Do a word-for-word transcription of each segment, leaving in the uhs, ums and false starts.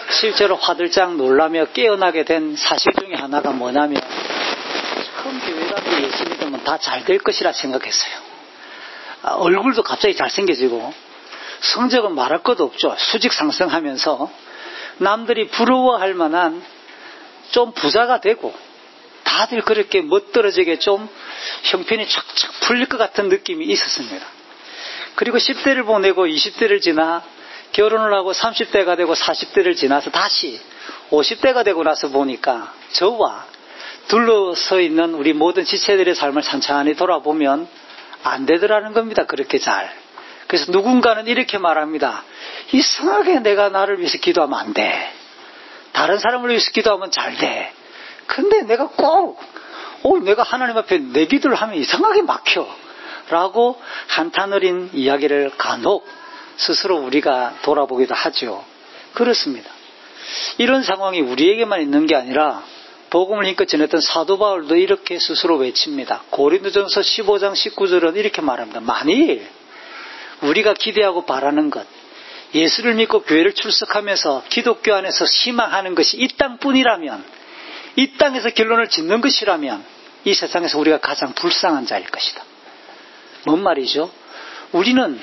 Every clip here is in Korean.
실제로 화들짝 놀라며 깨어나게 된 사실 중에 하나가 뭐냐면 처음 교회 가서 예수 믿으면 다 잘 될 것이라 생각했어요. 아, 얼굴도 갑자기 잘생겨지고 성적은 말할 것도 없죠. 수직 상승하면서 남들이 부러워할 만한 좀 부자가 되고 다들 그렇게 멋들어지게 좀 형편이 착착 풀릴 것 같은 느낌이 있었습니다. 그리고 십 대를 보내고 이십 대를 지나 결혼을 하고 삼십 대가 되고 사십 대를 지나서 다시 오십 대가 되고 나서 보니까 저와 둘러서 있는 우리 모든 지체들의 삶을 찬찬히 돌아보면 안 되더라는 겁니다. 그렇게 잘. 그래서 누군가는 이렇게 말합니다. 이상하게 내가 나를 위해서 기도하면 안 돼. 다른 사람을 위해서 기도하면 잘 돼. 근데 내가 꼭 어, 내가 하나님 앞에 내 기도를 하면 이상하게 막혀 라고 한탄 어린 이야기를 간혹 스스로 우리가 돌아보기도 하죠. 그렇습니다. 이런 상황이 우리에게만 있는 게 아니라 복음을 힘껏 전했던 사도 바울도 이렇게 스스로 외칩니다. 고린도전서 십오 장 십구 절은 이렇게 말합니다. 만일 우리가 기대하고 바라는 것, 예수를 믿고 교회를 출석하면서 기독교 안에서 희망하는 것이 이 땅뿐이라면, 이 땅에서 결론을 짓는 것이라면 이 세상에서 우리가 가장 불쌍한 자일 것이다. 뭔 말이죠? 우리는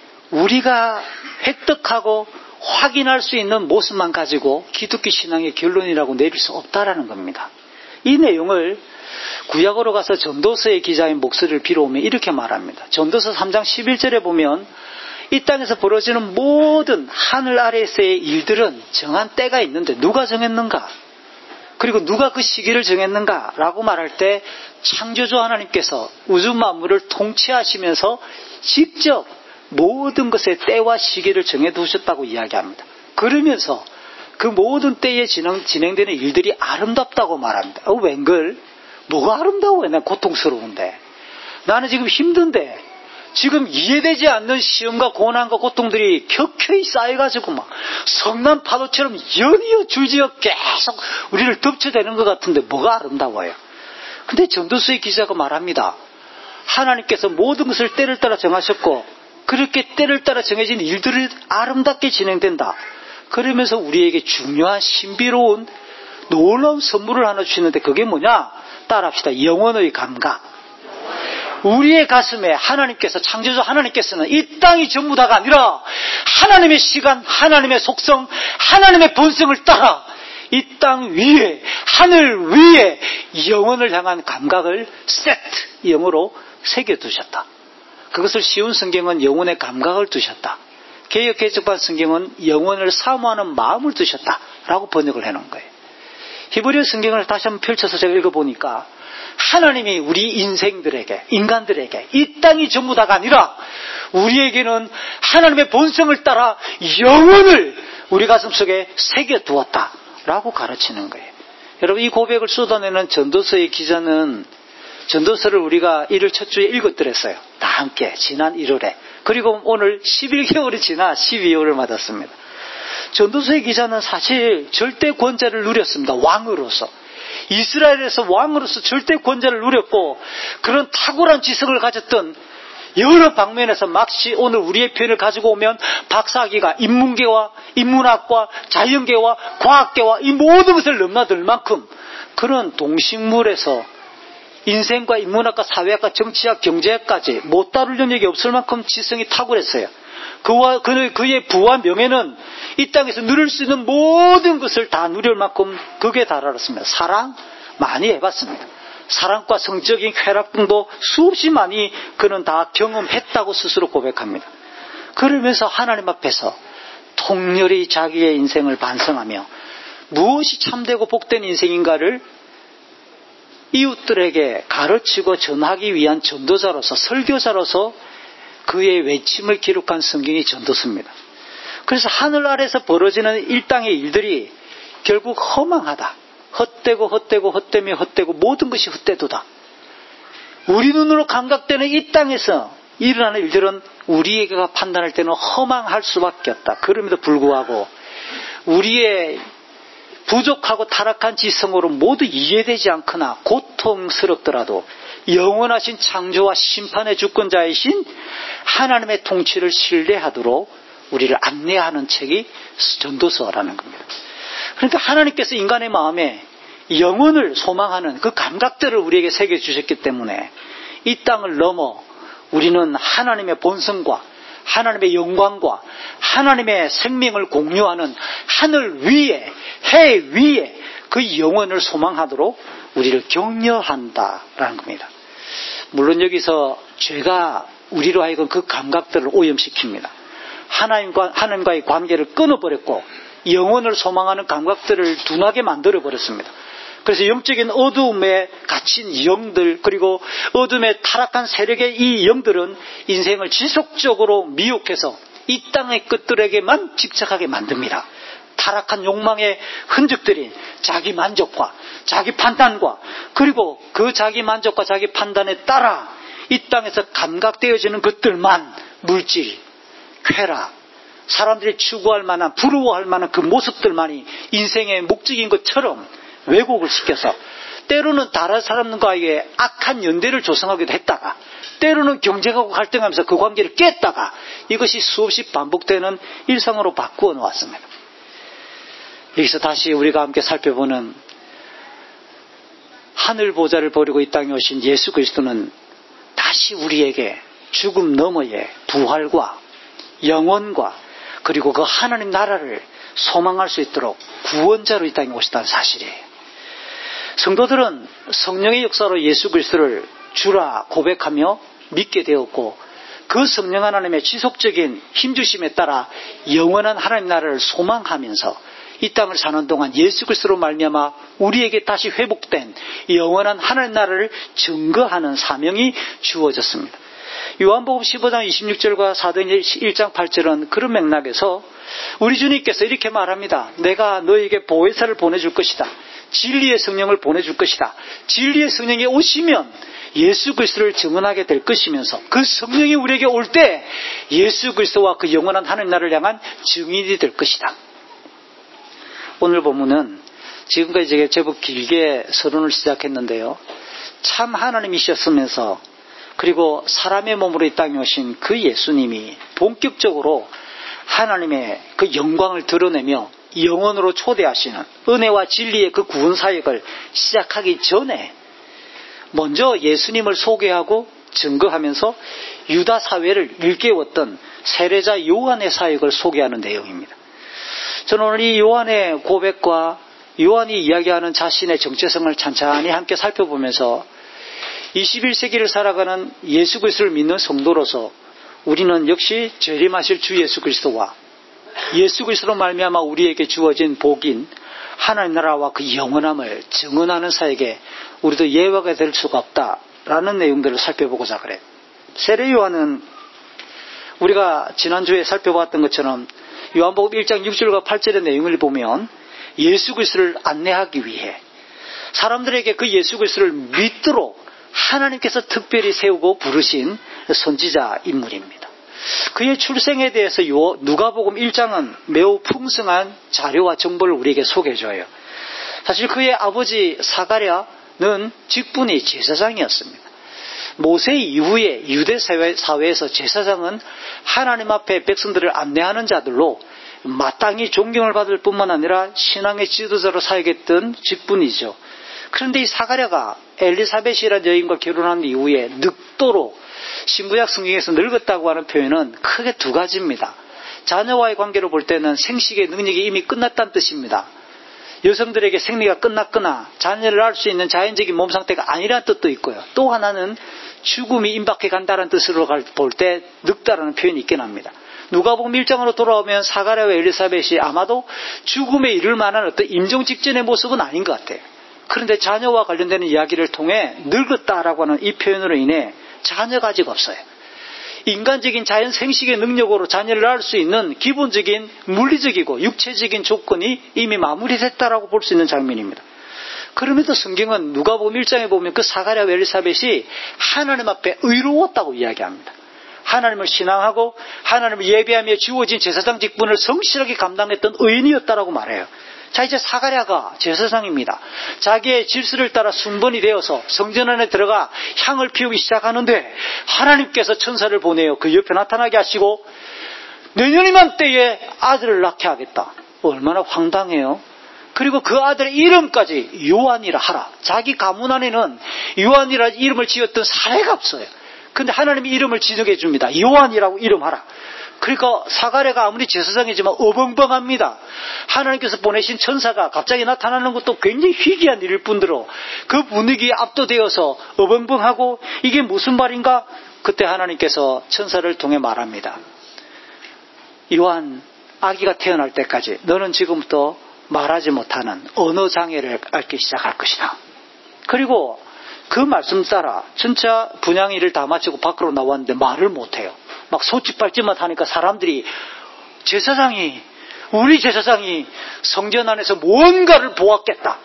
우리가 획득하고 확인할 수 있는 모습만 가지고 기독교 신앙의 결론이라고 내릴 수 없다라는 겁니다. 이 내용을 구약으로 가서 전도서의 기자인 목소리를 빌어오면 이렇게 말합니다. 전도서 삼 장 십일 절에 보면 이 땅에서 벌어지는 모든 하늘 아래에서의 일들은 정한 때가 있는데 누가 정했는가? 그리고 누가 그 시기를 정했는가? 라고 말할 때 창조주 하나님께서 우주 만물을 통치하시면서 직접 모든 것의 때와 시기를 정해두셨다고 이야기합니다. 그러면서 그 모든 때에 진행, 진행되는 일들이 아름답다고 말합니다. 어, 웬걸? 뭐가 아름다워요? 난 고통스러운데. 나는 지금 힘든데 지금 이해되지 않는 시험과 고난과 고통들이 켜켜이 쌓여가지고 막 성난 파도처럼 연이어 줄지어 계속 우리를 덮쳐대는 것 같은데 뭐가 아름다워요? 근데 전도서의 기자가 말합니다. 하나님께서 모든 것을 때를 따라 정하셨고 그렇게 때를 따라 정해진 일들을 아름답게 진행된다. 그러면서 우리에게 중요한 신비로운 놀라운 선물을 하나 주시는데 그게 뭐냐? 따라합시다. 영혼의 감각. 우리의 가슴에 하나님께서, 창조주 하나님께서는 이 땅이 전부 다가 아니라 하나님의 시간, 하나님의 속성, 하나님의 본성을 따라 이 땅 위에, 하늘 위에 영혼을 향한 감각을 세트, 영어로 새겨두셨다. 그것을 쉬운 성경은 영혼의 감각을 두셨다. 개역 개정판 성경은 영혼을 사모하는 마음을 두셨다라고 번역을 해놓은 거예요. 히브리어 성경을 다시 한번 펼쳐서 제가 읽어보니까 하나님이 우리 인생들에게, 인간들에게 이 땅이 전부 다가 아니라 우리에게는 하나님의 본성을 따라 영혼을 우리 가슴속에 새겨두었다라고 가르치는 거예요. 여러분, 이 고백을 쏟아내는 전도서의 기자는 전도서를 우리가 일월 첫 주에 읽었더랬어요. 다 함께 지난 일월에. 그리고 오늘 십일 개월이 지나 십이월을 맞았습니다. 전도서의 기자는 사실 절대 권자를 누렸습니다. 왕으로서. 이스라엘에서 왕으로서 절대 권자를 누렸고 그런 탁월한 지성을 가졌던 여러 방면에서 마치 오늘 우리의 표현을 가지고 오면 박사학위가 인문계와 인문학과 자연계와 과학계와 이 모든 것을 넘나들 만큼 그런 동식물에서 인생과 인문학과 사회학과 정치학 경제학까지 못 다룰 영역이 없을 만큼 지성이 탁월했어요. 그와 그의 부와 명예는 이 땅에서 누릴 수 있는 모든 것을 다 누릴 만큼 극에 달하였습니다. 사랑 많이 해봤습니다. 사랑과 성적인 쾌락 등도 수없이 많이 그는 다 경험했다고 스스로 고백합니다. 그러면서 하나님 앞에서 통렬히 자기의 인생을 반성하며 무엇이 참되고 복된 인생인가를 이웃들에게 가르치고 전하기 위한 전도자로서, 설교자로서 그의 외침을 기록한 성경이 전도서입니다. 그래서 하늘 아래서 벌어지는 일당의 일들이 결국 허망하다. 헛되고 헛되고 헛되며 헛되고 모든 것이 헛되도다. 우리 눈으로 감각되는 이 땅에서 일어나는 일들은 우리가 판단할 때는 허망할 수밖에 없다. 그럼에도 불구하고 우리의 부족하고 타락한 지성으로 모두 이해되지 않거나 고통스럽더라도 영원하신 창조와 심판의 주권자이신 하나님의 통치를 신뢰하도록 우리를 안내하는 책이 전도서라는 겁니다. 그러니까 하나님께서 인간의 마음에 영혼을 소망하는 그 감각들을 우리에게 새겨주셨기 때문에 이 땅을 넘어 우리는 하나님의 본성과 하나님의 영광과 하나님의 생명을 공유하는 하늘 위에, 해 위에 그 영혼을 소망하도록 우리를 격려한다라는 겁니다. 물론 여기서 죄가 우리로 하여금 그 감각들을 오염시킵니다. 하나님과, 하나님과의 관계를 끊어버렸고 영혼을 소망하는 감각들을 둔하게 만들어버렸습니다. 그래서 영적인 어두움에 갇힌 영들, 그리고 어둠의 타락한 세력의 이 영들은 인생을 지속적으로 미혹해서 이 땅의 것들에게만 집착하게 만듭니다. 타락한 욕망의 흔적들이 자기 만족과 자기 판단과 그리고 그 자기 만족과 자기 판단에 따라 이 땅에서 감각되어지는 것들만, 물질, 쾌락, 사람들이 추구할 만한, 부러워할 만한 그 모습들만이 인생의 목적인 것처럼 왜곡을 시켜서 때로는 다른 사람과의 악한 연대를 조성하기도 했다가 때로는 경쟁하고 갈등하면서 그 관계를 깼다가 이것이 수없이 반복되는 일상으로 바꾸어 놓았습니다. 여기서 다시 우리가 함께 살펴보는 하늘 보좌를 버리고 이 땅에 오신 예수 그리스도는 다시 우리에게 죽음 너머의 부활과 영원과 그리고 그 하나님 나라를 소망할 수 있도록 구원자로 이 땅에 오셨다는 사실이에요. 성도들은 성령의 역사로 예수 그리스도를 주라 고백하며 믿게 되었고 그 성령 하나님의 지속적인 힘주심에 따라 영원한 하나님 나라를 소망하면서 이 땅을 사는 동안 예수 그리스도로 말미암아 우리에게 다시 회복된 영원한 하나님 나라를 증거하는 사명이 주어졌습니다. 요한복음 십오 장 이십육 절과 사도행전 일 장 팔 절은 그런 맥락에서 우리 주님께서 이렇게 말합니다. 내가 너에게 보혜사를 보내줄 것이다. 진리의 성령을 보내줄 것이다. 진리의 성령이 오시면 예수 그리스도를 증언하게 될 것이면서 그 성령이 우리에게 올 때 예수 그리스도와 그 영원한 하나님 나라를 향한 증인이 될 것이다. 오늘 본문은 지금까지 제가 제법 길게 서론을 시작했는데요. 참 하나님이셨으면서 그리고 사람의 몸으로 이 땅에 오신 그 예수님이 본격적으로 하나님의 그 영광을 드러내며 영원으로 초대하시는 은혜와 진리의 그 구원 사역을 시작하기 전에 먼저 예수님을 소개하고 증거하면서 유다 사회를 일깨웠던 세례자 요한의 사역을 소개하는 내용입니다. 저는 오늘 이 요한의 고백과 요한이 이야기하는 자신의 정체성을 찬찬히 함께 살펴보면서 이십일 세기를 살아가는 예수 그리스도를 믿는 성도로서 우리는 역시 재림하실 주 예수 그리스도와 예수 그리스도로 말미암아 우리에게 주어진 복인 하나님 나라와 그 영원함을 증언하는 사역에 우리도 예외가 될 수가 없다라는 내용들을 살펴보고자 그래요. 세례 요한은 우리가 지난주에 살펴봤던 것처럼 요한복음 일 장 육 절과 팔 절의 내용을 보면 예수 그리스도를 안내하기 위해 사람들에게 그 예수 그리스도를 믿도록 하나님께서 특별히 세우고 부르신 선지자 인물입니다. 그의 출생에 대해서 누가복음 일 장은 매우 풍성한 자료와 정보를 우리에게 소개해줘요. 사실 그의 아버지 사가랴는 직분이 제사장이었습니다. 모세 이후에 유대 사회에서 제사장은 하나님 앞에 백성들을 안내하는 자들로 마땅히 존경을 받을 뿐만 아니라 신앙의 지도자로 사역했던 직분이죠. 그런데 이 사가랴가 엘리사벳이라는 여인과 결혼한 이후에 늙도록 신구약 성경에서 늙었다고 하는 표현은 크게 두 가지입니다. 자녀와의 관계로 볼 때는 생식의 능력이 이미 끝났다는 뜻입니다. 여성들에게 생리가 끝났거나 자녀를 낳을 수 있는 자연적인 몸 상태가 아니라는 뜻도 있고요. 또 하나는 죽음이 임박해 간다는 뜻으로 볼 때 늙다라는 표현이 있긴 합니다. 누가복음 일 장으로 돌아오면 사가랴와 엘리사벳이 아마도 죽음에 이를 만한 어떤 임종 직전의 모습은 아닌 것 같아요. 그런데 자녀와 관련되는 이야기를 통해 늙었다라고 하는 이 표현으로 인해 자녀가 아직 없어요. 인간적인 자연 생식의 능력으로 자녀를 낳을 수 있는 기본적인 물리적이고 육체적인 조건이 이미 마무리됐다라고 볼 수 있는 장면입니다. 그럼에도 성경은 누가복음 일 장에 보면 그 사가랴와 엘리사벳이 하나님 앞에 의로웠다고 이야기합니다. 하나님을 신앙하고 하나님을 예배하며 주어진 제사장 직분을 성실하게 감당했던 의인이었다라고 말해요. 자, 이제 사가랴가 제사장입니다. 자기의 질서를 따라 순번이 되어서 성전 안에 들어가 향을 피우기 시작하는데 하나님께서 천사를 보내어 그 옆에 나타나게 하시고 내년 이맘때에 아들을 낳게 하겠다. 얼마나 황당해요. 그리고 그 아들의 이름까지 요한이라 하라. 자기 가문 안에는 요한이라 이름을 지었던 사례가 없어요. 근데 하나님이 이름을 지정해 줍니다. 요한이라고 이름하라. 그러니까 사가랴가 아무리 제사장이지만 어벙벙합니다. 하나님께서 보내신 천사가 갑자기 나타나는 것도 굉장히 희귀한 일일 뿐더러 그 분위기에 압도되어서 어벙벙하고 이게 무슨 말인가? 그때 하나님께서 천사를 통해 말합니다. 요한, 아기가 태어날 때까지 너는 지금부터 말하지 못하는 언어 장애를 앓기 시작할 것이다. 그리고 그 말씀 따라 진짜 분향일을 다 마치고 밖으로 나왔는데 말을 못해요. 막 소짓발짓만 하니까 사람들이 제사장이 우리 제사장이 성전 안에서 뭔가를 보았겠다.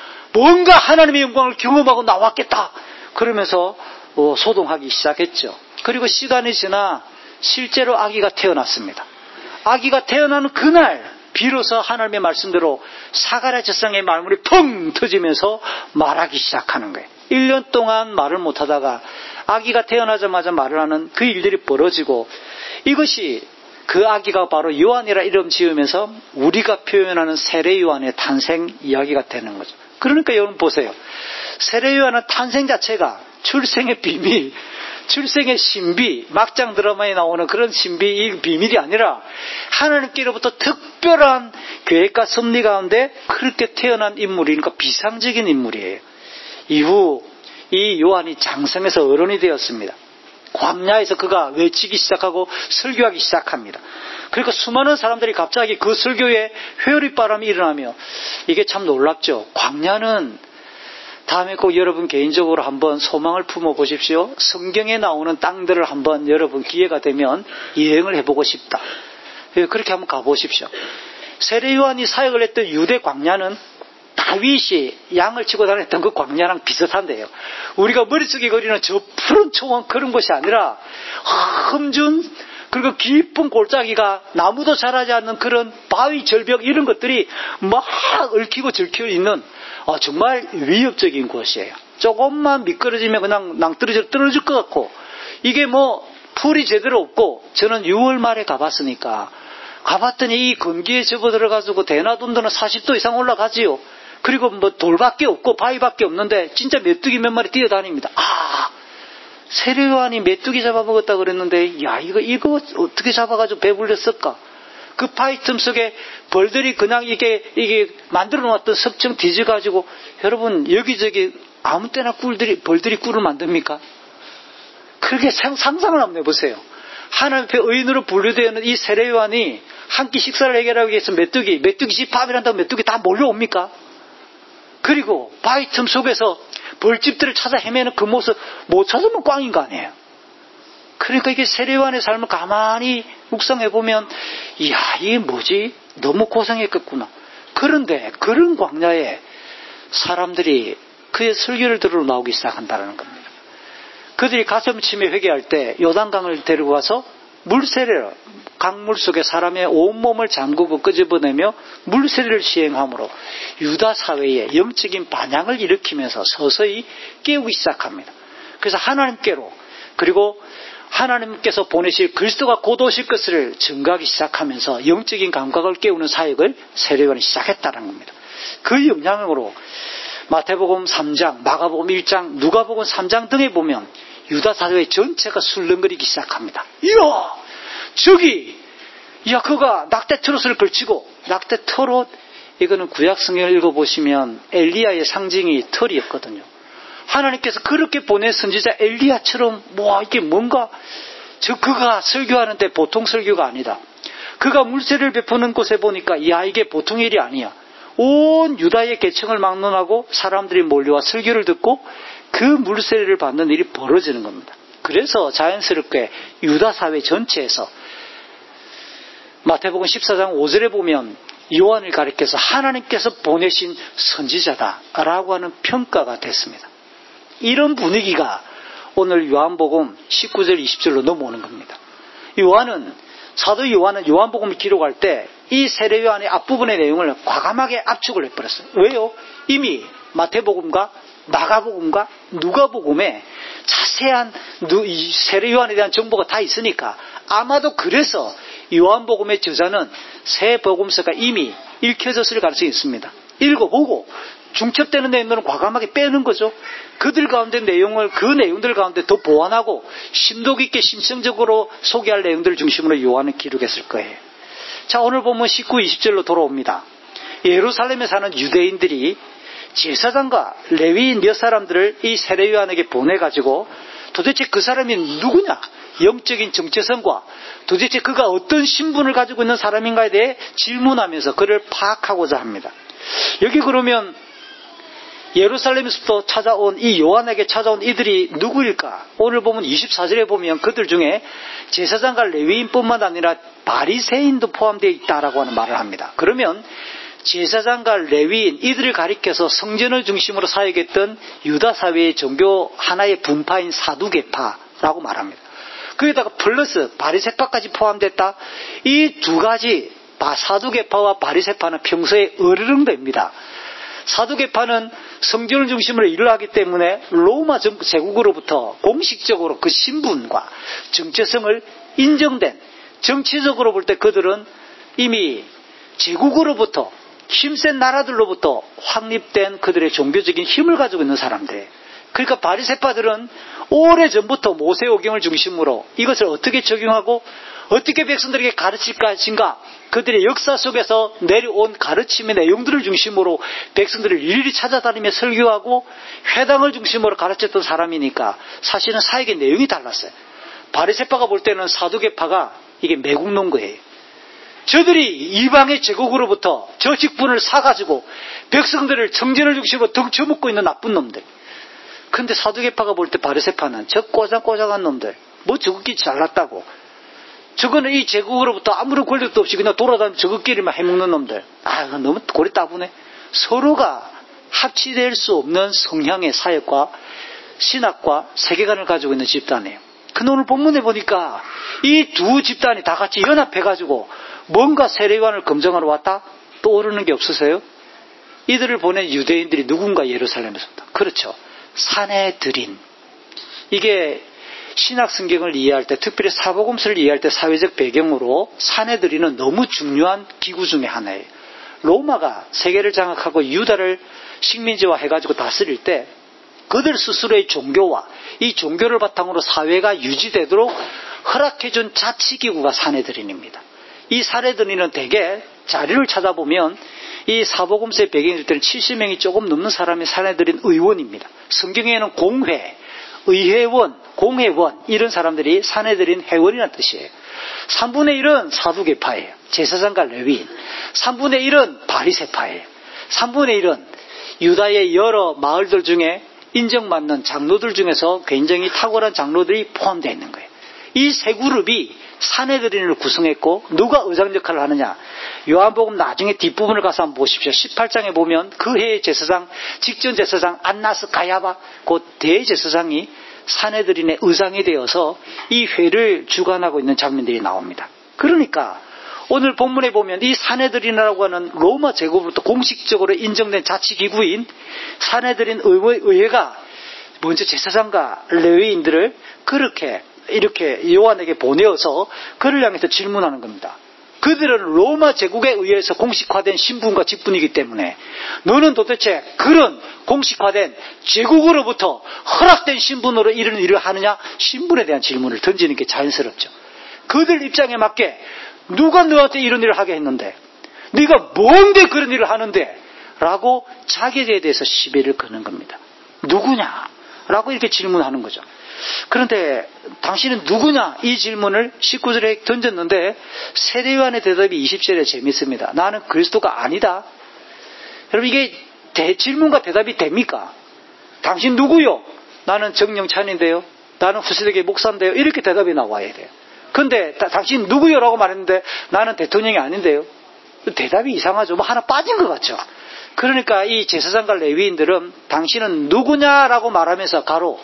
뭔가 하나님의 영광을 경험하고 나왔겠다. 그러면서 소동하기 시작했죠. 그리고 시간이 지나 실제로 아기가 태어났습니다. 아기가 태어나는 그날 비로소 하나님의 말씀대로 사가랴 제사장의 말문이 펑 터지면서 말하기 시작하는 거예요. 일 년 동안 말을 못하다가 아기가 태어나자마자 말을 하는 그 일들이 벌어지고 이것이 그 아기가 바로 요한이라 이름 지으면서 우리가 표현하는 세례 요한의 탄생 이야기가 되는 거죠. 그러니까 여러분 보세요. 세례 요한은 탄생 자체가 출생의 비밀, 출생의 신비, 막장 드라마에 나오는 그런 신비, 이 비밀이 아니라 하나님께로부터 특별한 계획과 섭리 가운데 그렇게 태어난 인물이니까 비상적인 인물이에요. 이후 이 요한이 장성해서 어른이 되었습니다. 광야에서 그가 외치기 시작하고 설교하기 시작합니다. 그러니까 수많은 사람들이 갑자기 그 설교에 회오리바람이 일어나며 이게 참 놀랍죠. 광야는 다음에 꼭 여러분 개인적으로 한번 소망을 품어보십시오. 성경에 나오는 땅들을 한번 여러분 기회가 되면 여행을 해보고 싶다. 그렇게 한번 가보십시오. 세례 요한이 사역을 했던 유대 광야는 다윗이 양을 치고 다녔던 그 광야랑 비슷한데요. 우리가 머릿속에 그리는 저 푸른 초원 그런 것이 아니라 험준 그리고 깊은 골짜기가 나무도 자라지 않는 그런 바위 절벽 이런 것들이 막 얽히고 절켜 있는 아, 정말 위협적인 곳이에요. 조금만 미끄러지면 그냥 낭떠러져 떨어질 것 같고 이게 뭐 풀이 제대로 없고 저는 유월 말에 가봤으니까 가봤더니 이 건기에 접어들어가지고 대나돈도는 사십 도 이상 올라가지요. 그리고 뭐 돌밖에 없고 바위밖에 없는데 진짜 메뚜기 몇 마리 뛰어다닙니다. 아, 세례 요한이 메뚜기 잡아먹었다 그랬는데 야 이거 이거 어떻게 잡아가지고 배불렸을까? 그 바위 틈 속에 벌들이 그냥 이게 이게 만들어 놓았던 석청 뒤져가지고 여러분 여기저기 아무 때나 꿀들이 벌들이 꿀을 만듭니까? 그렇게 상상을 한번 해보세요. 하나님 앞에 의인으로 분류되어 있는 이 세례 요한이 한 끼 식사를 해결하기 위해서 메뚜기 메뚜기 집 밥이란다고 메뚜기 다 몰려옵니까? 그리고 바위 틈 속에서 벌집들을 찾아 헤매는 그 모습 못 찾으면 꽝인 거 아니에요. 그러니까 이게 세례 요한의 삶을 가만히 묵상해보면 이야 이게 뭐지? 너무 고생했겠구나. 그런데 그런 광야에 사람들이 그의 설교를 들으러 나오기 시작한다는 겁니다. 그들이 가슴침에 회개할 때 요단강을 데리고 가서 물세례를 강물 속에 사람의 온몸을 잠그고 끄집어내며 물세례를 시행함으로 유다 사회에 영적인 반향을 일으키면서 서서히 깨우기 시작합니다. 그래서 하나님께로 그리고 하나님께서 보내실 그리스도가 곧 오실 것을 증거하기 시작하면서 영적인 감각을 깨우는 사역을 세례 요한이 시작했다는 겁니다. 그 영향으로 마태복음 삼 장, 마가복음 일 장, 누가복음 삼 장 등에 보면 유다 사회 전체가 술렁거리기 시작합니다. 이야, 저기, 야, 그가 낙대 트롯을 걸치고, 낙대 트롯, 이거는 구약 성경을 읽어보시면 엘리야의 상징이 털이었거든요. 하나님께서 그렇게 보낸 선지자 엘리야처럼, 뭐, 이게 뭔가, 저, 그가 설교하는데 보통 설교가 아니다. 그가 물세를 베푸는 곳에 보니까, 야, 이게 보통 일이 아니야. 온 유다의 계층을 막론하고 사람들이 몰려와 설교를 듣고 그 물세례를 받는 일이 벌어지는 겁니다. 그래서 자연스럽게 유다 사회 전체에서 마태복음 십사 장 오 절에 보면 요한을 가리켜서 하나님께서 보내신 선지자다라고 하는 평가가 됐습니다. 이런 분위기가 오늘 요한복음 십구 절 이십 절로 넘어오는 겁니다. 요한은 사도 요한은 요한복음을 기록할 때 이 세례 요한의 앞부분의 내용을 과감하게 압축을 해버렸어요. 왜요? 이미 마태복음과 마가복음과 누가복음에 자세한 세례 요한에 대한 정보가 다 있으니까 아마도 그래서 요한복음의 저자는 새 복음서가 이미 읽혀졌을 가능성이 있습니다. 읽어보고 중첩되는 내용들은 과감하게 빼는 거죠. 그들 가운데 내용을 그 내용들 가운데 더 보완하고 심도 깊게 심층적으로 소개할 내용들을 중심으로 요한은 기록했을 거예요. 자, 오늘 보면 십구, 이십 절로 돌아옵니다. 예루살렘에 사는 유대인들이 제사장과 레위인 몇 사람들을 이 세례 요한에게 보내가지고 도대체 그 사람이 누구냐, 영적인 정체성과 도대체 그가 어떤 신분을 가지고 있는 사람인가에 대해 질문하면서 그를 파악하고자 합니다. 여기 그러면 예루살렘에서부터 찾아온 이 요한에게 찾아온 이들이 누구일까? 오늘 보면 이십사 절에 보면 그들 중에 제사장과 레위인뿐만 아니라 바리새인도 포함되어 있다라고 하는 말을 합니다. 그러면 제사장과 레위인 이들을 가리켜서 성전을 중심으로 사역했던 유다 사회의 종교 하나의 분파인 사두개파라고 말합니다. 거기다가 플러스 바리새파까지 포함됐다. 이 두 가지 사두개파와 바리새파는 평소에 어르렁댑니다. 사두개파는 성전을 중심으로 일을 하기 때문에 로마 제국으로부터 공식적으로 그 신분과 정체성을 인정된, 정치적으로 볼 때 그들은 이미 제국으로부터 힘센 나라들로부터 확립된 그들의 종교적인 힘을 가지고 있는 사람들. 그러니까 바리새파들은 오래전부터 모세오경을 중심으로 이것을 어떻게 적용하고 어떻게 백성들에게 가르칠 것인가, 그들의 역사 속에서 내려온 가르침의 내용들을 중심으로 백성들을 일일이 찾아다니며 설교하고 회당을 중심으로 가르쳤던 사람이니까 사실은 사역의 내용이 달랐어요. 바리새파가 볼 때는 사두개파가 이게 매국노인 거예요. 저들이 이방의 제국으로부터 저 직분을 사가지고 백성들을 성전을 중심으로 덩쳐먹고 있는 나쁜 놈들. 근데 사두개파가 볼 때 바리새파는 저 꼬장꼬장한 놈들, 뭐 저것끼리 잘났다고, 저거는 이 제국으로부터 아무런 권력도 없이 그냥 돌아다니며 저것끼리만 해먹는 놈들. 아, 너무 고리 따분해. 서로가 합치될 수 없는 성향의 사역과 신학과 세계관을 가지고 있는 집단이에요. 근데 오늘 본문에 보니까 이 두 집단이 다 같이 연합해가지고 뭔가 세례요한을 검증하러 왔다? 떠오르는 게 없으세요? 이들을 보낸 유대인들이 누군가 예루살렘에서부터. 그렇죠. 사내들인. 이게 신학 성경을 이해할 때, 특별히 사복음서를 이해할 때 사회적 배경으로 사내들인은 너무 중요한 기구 중에 하나예요. 로마가 세계를 장악하고 유다를 식민지화 해가지고 다스릴 때 그들 스스로의 종교와 이 종교를 바탕으로 사회가 유지되도록 허락해준 자치기구가 사내들인입니다. 이 사내들인은 대개 자료를 찾아보면 이 사복음서의 배경일 때는 칠십 명이 조금 넘는 사람이 사내들인 의원입니다. 성경에는 공회, 의회원, 공회원 이런 사람들이 사내들인 회원이라는 뜻이에요. 삼분의 일은 사두개파예요. 제사장과 레위인. 삼분의 일은 바리새파예요. 삼분의 일은 유다의 여러 마을들 중에 인정받는 장로들 중에서 굉장히 탁월한 장로들이 포함되어 있는 거예요. 이 세 그룹이 사내들인을 구성했고 누가 의장 역할을 하느냐. 요한복음 나중에 뒷부분을 가서 한번 보십시오. 십팔 장에 보면 그 해의 제사장, 직전 제사장 안나스 가야바, 그 대제사장이 사내들인의 의장이 되어서 이 회를 주관하고 있는 장면들이 나옵니다. 그러니까 오늘 본문에 보면 이 사내들인이라고 하는 로마 제국으로부터 공식적으로 인정된 자치기구인 사내들인 의회, 의회가 먼저 제사장과 레위인들을 그렇게 이렇게 요한에게 보내어서 그를 향해서 질문하는 겁니다. 그들은 로마 제국에 의해서 공식화된 신분과 직분이기 때문에 너는 도대체 그런 공식화된 제국으로부터 허락된 신분으로 이런 일을 하느냐? 신분에 대한 질문을 던지는 게 자연스럽죠. 그들 입장에 맞게 누가 너한테 이런 일을 하게 했는데, 네가 뭔데 그런 일을 하는데? 라고 자기에 대해서 시비를 거는 겁니다. 누구냐? 라고 이렇게 질문하는 거죠. 그런데 당신은 누구냐? 이 질문을 십구 절에 던졌는데 세례요한의 대답이 이십 절에 재밌습니다. 나는 그리스도가 아니다. 여러분, 이게 대질문과 대답이 됩니까? 당신 누구요? 나는 정영찬인데요. 나는 후세대교회 목사인데요. 이렇게 대답이 나와야 돼요. 근데 당신 누구요? 라고 말했는데 나는 대통령이 아닌데요. 대답이 이상하죠. 뭐 하나 빠진 것 같죠. 그러니까 이 제사장과 레위인들은 당신은 누구냐라고 말하면서 가로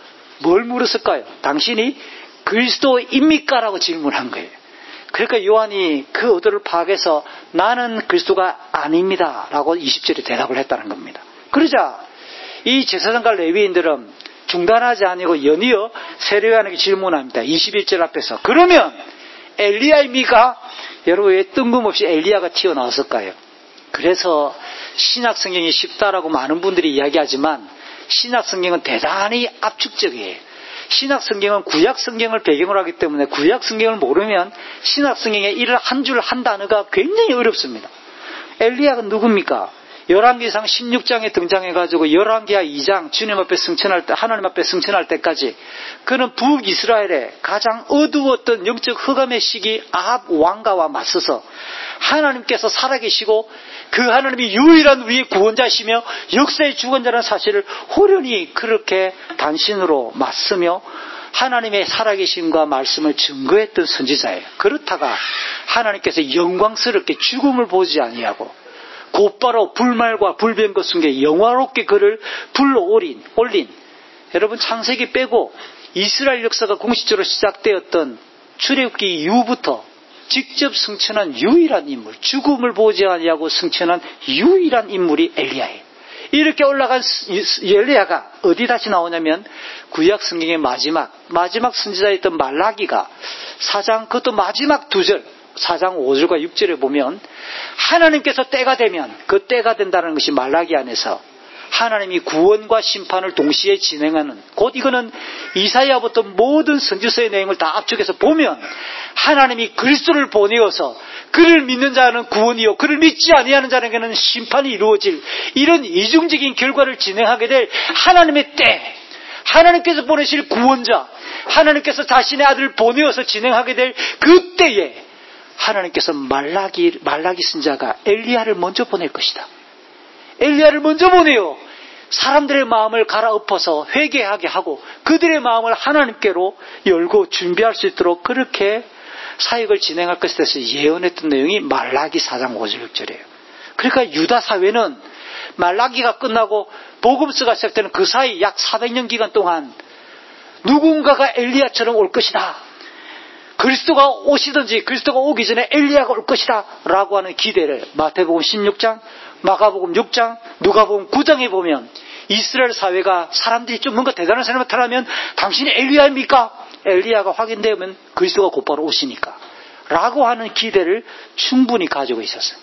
뭘 물었을까요? 당신이 그리스도입니까? 라고 질문한 거예요. 그러니까 요한이 그 의도를 파악해서 나는 그리스도가 아닙니다 라고 이십 절에 대답을 했다는 겁니다. 그러자 이 제사장과 레위인들은 중단하지 아니고 연이어 세례요한에게 질문합니다. 이십일 절 앞에서 그러면 엘리야입니까? 여러분, 왜 뜬금없이 엘리야가 튀어나왔을까요? 그래서 신약 성경이 쉽다라고 많은 분들이 이야기하지만 신약 성경은 대단히 압축적이에요. 신약 성경은 구약 성경을 배경으로 하기 때문에 구약 성경을 모르면 신약 성경의 이 한 줄 한 단어가 굉장히 어렵습니다. 엘리야가 누굽니까? 열왕기상 십육 장에 등장해가지고 열왕기하 이 장 주님 앞에 승천할 때, 하나님 앞에 승천할 때까지 그는 북이스라엘의 가장 어두웠던 영적 흑암의 시기 아합 왕가와 맞서서 하나님께서 살아계시고 그 하나님이 유일한 우리의 구원자시며 역사의 주권자라는 사실을 호련히 그렇게 단신으로 맞서며 하나님의 살아계심과 말씀을 증거했던 선지자예요. 그렇다가 하나님께서 영광스럽게 죽음을 보지 아니하고 곧바로 불말과 불병거 속에 영화롭게 그를 불러 올린, 올린 여러분 창세기 빼고 이스라엘 역사가 공식적으로 시작되었던 출애굽기 이후부터 직접 승천한 유일한 인물, 죽음을 보지 아니하고 승천한 유일한 인물이 엘리야예요. 이렇게 올라간 엘리야가 어디 다시 나오냐면 구약 성경의 마지막 마지막 선지자였던 말라기가 사 장 그것도 마지막 두 절 사 장 오 절과 육 절에 보면 하나님께서 때가 되면 그 때가 된다는 것이 말라기 안에서 하나님이 구원과 심판을 동시에 진행하는, 곧 이거는 이사야부터 모든 선지서의 내용을 다 압축해서 보면 하나님이 그리스도를 보내어서 그를 믿는 자는 구원이요 그를 믿지 아니하는 자에게는 심판이 이루어질 이런 이중적인 결과를 진행하게 될 하나님의 때, 하나님께서 보내실 구원자, 하나님께서 자신의 아들을 보내어서 진행하게 될 그 때에 하나님께서 말라기, 말라기 선자가 엘리야를 먼저 보낼 것이다. 엘리야를 먼저 보내요. 사람들의 마음을 갈아엎어서 회개하게 하고 그들의 마음을 하나님께로 열고 준비할 수 있도록 그렇게 사역을 진행할 것에 대해서 예언했던 내용이 말라기 사 장 오 절 육 절이에요. 그러니까 유다 사회는 말라기가 끝나고 복음서가 시작되는 그 사이 약 사백 년 기간 동안 누군가가 엘리야처럼 올 것이다, 그리스도가 오시든지 그리스도가 오기 전에 엘리야가 올 것이다 라고 하는 기대를 마태복음 십육 장, 마가복음 육 장, 누가복음 구 장에 보면 이스라엘 사회가 사람들이 좀 뭔가 대단한 사람을 타라면 당신이 엘리야입니까? 엘리야가 확인되면 그리스도가 곧바로 오시니까 라고 하는 기대를 충분히 가지고 있었어요.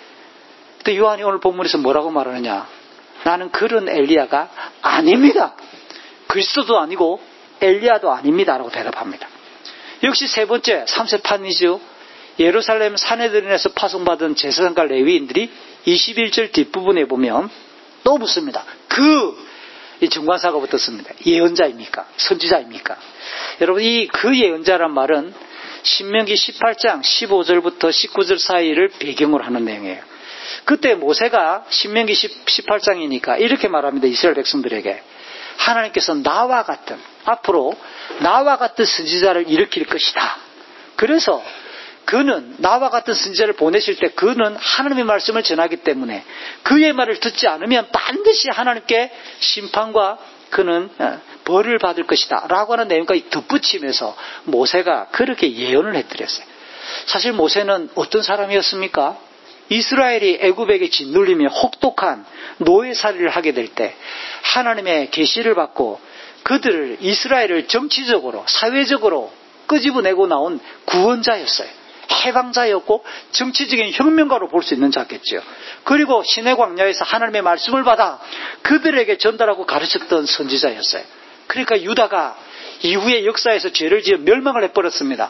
근데 요한이 오늘 본문에서 뭐라고 말하느냐, 나는 그런 엘리야가 아닙니다, 그리스도도 아니고 엘리야도 아닙니다 라고 대답합니다. 역시 세 번째 삼 세 판이죠. 예루살렘 산헤드린에서 파송받은 제사장과 레위인들이 이십일 절 뒷부분에 보면 또 묻습니다. 그 이 정관사가 어떻습니까? 예언자입니까? 선지자입니까? 여러분, 이 그 예언자란 말은 신명기 십팔 장 십오 절부터 십구 절 사이를 배경으로 하는 내용이에요. 그때 모세가 신명기 십팔 장이니까 이렇게 말합니다. 이스라엘 백성들에게 하나님께서 나와 같은, 앞으로 나와 같은 선지자를 일으킬 것이다. 그래서 그는 나와 같은 선지자를 보내실 때 그는 하나님의 말씀을 전하기 때문에 그의 말을 듣지 않으면 반드시 하나님께 심판과 그는 벌을 받을 것이다 라고 하는 내용까지 덧붙이면서 모세가 그렇게 예언을 해드렸어요. 사실 모세는 어떤 사람이었습니까? 이스라엘이 애굽에게 짓눌리며 혹독한 노예살이를 하게 될 때 하나님의 계시를 받고 그들을, 이스라엘을 정치적으로 사회적으로 끄집어내고 나온 구원자였어요. 해방자였고 정치적인 혁명가로 볼 수 있는 자겠죠. 그리고 시내 광야에서 하나님의 말씀을 받아 그들에게 전달하고 가르쳤던 선지자였어요. 그러니까 유다가 이후의 역사에서 죄를 지어 멸망을 해버렸습니다.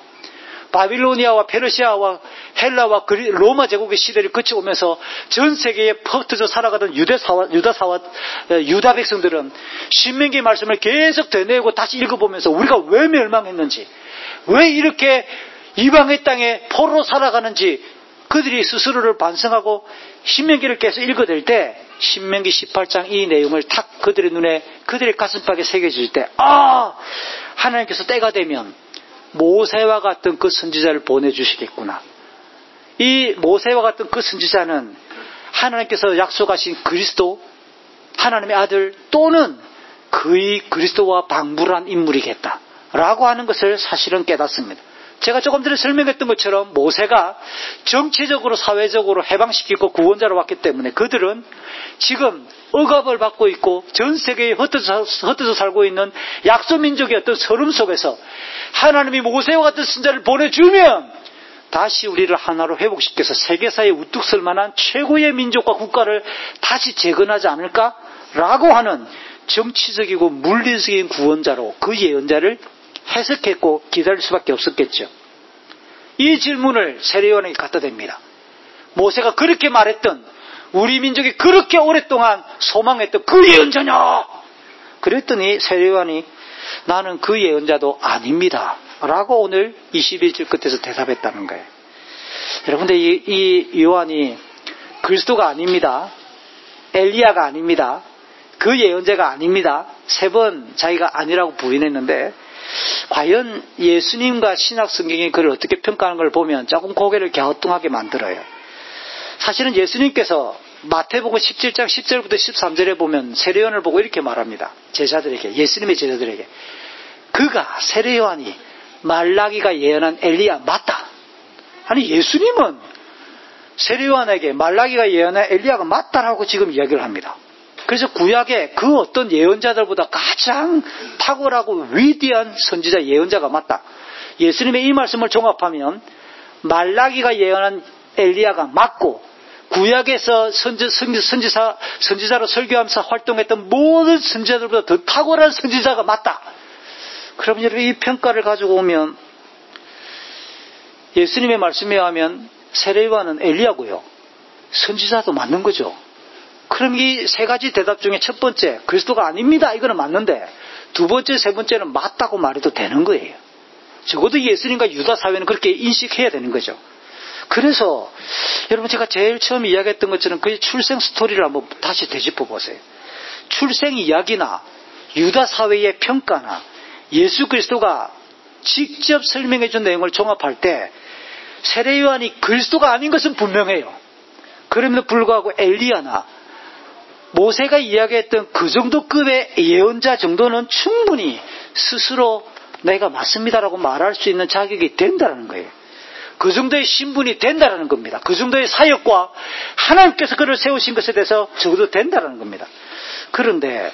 바빌로니아와 페르시아와 헬라와 로마 제국의 시대를 거쳐오면서 전 세계에 퍼뜨져 살아가던 유대사와, 유다사와 유다 백성들은 신명기 말씀을 계속 되뇌고 다시 읽어보면서 우리가 왜 멸망했는지, 왜 이렇게 이방의 땅에 포로로 살아가는지 그들이 스스로를 반성하고 신명기를 계속 읽어댈 때 신명기 십팔 장 이 내용을 탁 그들의 눈에, 그들의 가슴팍에 새겨질 때, 아, 하나님께서 때가 되면 모세와 같은 그 선지자를 보내주시겠구나. 이 모세와 같은 그 선지자는 하나님께서 약속하신 그리스도, 하나님의 아들 또는 그의 그리스도와 방불한 인물이겠다 라고 하는 것을 사실은 깨닫습니다. 제가 조금 전에 설명했던 것처럼 모세가 정치적으로 사회적으로 해방시키고 구원자로 왔기 때문에 그들은 지금 억압을 받고 있고 전 세계에 흩어져, 흩어져 살고 있는 약소민족의 어떤 서름 속에서 하나님이 모세와 같은 선지자를 보내주면 다시 우리를 하나로 회복시켜서 세계사에 우뚝 설 만한 최고의 민족과 국가를 다시 재건하지 않을까라고 하는 정치적이고 물리적인 구원자로 그 예언자를 해석했고 기다릴 수밖에 없었겠죠. 이 질문을 세례요한에게 갖다 댑니다. 모세가 그렇게 말했던, 우리 민족이 그렇게 오랫동안 소망했던 그 예언자냐? 그랬더니 세례요한이 나는 그 예언자도 아닙니다 라고 오늘 이십일 절 끝에서 대답했다는 거예요. 여러분들 이, 이 요한이 그리스도가 아닙니다, 엘리야가 아닙니다, 그 예언자가 아닙니다, 세 번 자기가 아니라고 부인했는데, 과연 예수님과 신약 성경이 그를 어떻게 평가하는 걸 보면 조금 고개를 갸우뚱하게 만들어요. 사실은 예수님께서 마태복음 십칠 장 십 절부터 십삼 절에 보면 세례요한을 보고 이렇게 말합니다. 제자들에게, 예수님의 제자들에게, 그가, 세례요한이 말라기가 예언한 엘리야 맞다. 아니, 예수님은 세례요한에게 말라기가 예언한 엘리야가 맞다라고 지금 이야기를 합니다. 그래서 구약의 그 어떤 예언자들보다 가장 탁월하고 위대한 선지자, 예언자가 맞다. 예수님의 이 말씀을 종합하면 말라기가 예언한 엘리야가 맞고, 구약에서 선지, 선지, 선지사, 선지자로 설교하면서 활동했던 모든 선지자들보다 더 탁월한 선지자가 맞다. 그럼 여러분, 이 평가를 가지고 오면 예수님의 말씀에 의하면 세례요한은 엘리야고요, 선지자도 맞는 거죠. 그럼 이 세 가지 대답 중에 첫 번째, 그리스도가 아닙니다, 이거는 맞는데, 두 번째, 세 번째는 맞다고 말해도 되는 거예요. 적어도 예수님과 유다 사회는 그렇게 인식해야 되는 거죠. 그래서 여러분, 제가 제일 처음 이야기했던 것처럼 그 출생 스토리를 한번 다시 되짚어 보세요. 출생 이야기나 유다 사회의 평가나 예수 그리스도가 직접 설명해 준 내용을 종합할 때 세례요한이 그리스도가 아닌 것은 분명해요. 그럼에도 불구하고 엘리야나 모세가 이야기했던 그 정도 급의 예언자 정도는 충분히 스스로 내가 맞습니다라고 말할 수 있는 자격이 된다는 거예요. 그 정도의 신분이 된다는 겁니다. 그 정도의 사역과 하나님께서 그를 세우신 것에 대해서 적어도 된다는 겁니다. 그런데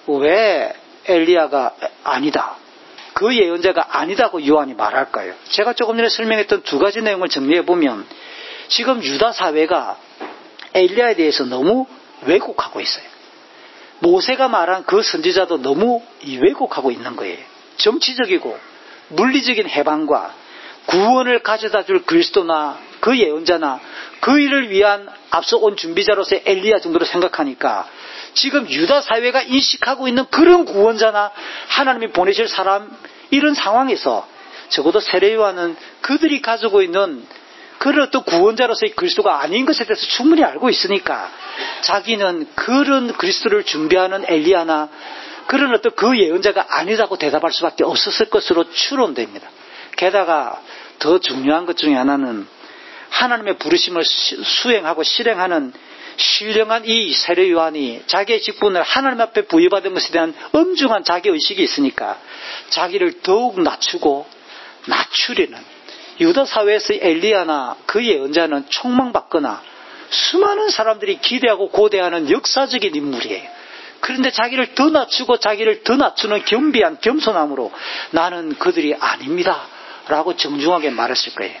왜 엘리야가 아니다, 그 예언자가 아니다고 요한이 말할까요? 제가 조금 전에 설명했던 두 가지 내용을 정리해 보면 지금 유다 사회가 엘리야에 대해서 너무 왜곡하고 있어요. 모세가 말한 그 선지자도 너무 왜곡하고 있는 거예요. 정치적이고 물리적인 해방과 구원을 가져다 줄 그리스도나 그 예언자나 그 일을 위한 앞서 온 준비자로서의 엘리야 정도로 생각하니까 지금 유다 사회가 인식하고 있는 그런 구원자나 하나님이 보내실 사람, 이런 상황에서 적어도 세례요한은 그들이 가지고 있는 그런 어떤 구원자로서의 그리스도가 아닌 것에 대해서 충분히 알고 있으니까 자기는 그런 그리스도를 준비하는 엘리야나 그런 어떤 그 예언자가 아니라고 대답할 수밖에 없었을 것으로 추론됩니다. 게다가 더 중요한 것 중에 하나는 하나님의 부르심을 수행하고 실행하는 신령한 이 세례요한이 자기의 직분을 하나님 앞에 부여받은 것에 대한 엄중한 자기의식이 있으니까 자기를 더욱 낮추고 낮추려는, 유다 사회에서의 엘리야나 그 예언자는 촉망받거나 수많은 사람들이 기대하고 고대하는 역사적인 인물이에요. 그런데 자기를 더 낮추고 자기를 더 낮추는 겸비한 겸손함으로 나는 그들이 아닙니다 라고 정중하게 말했을 거예요.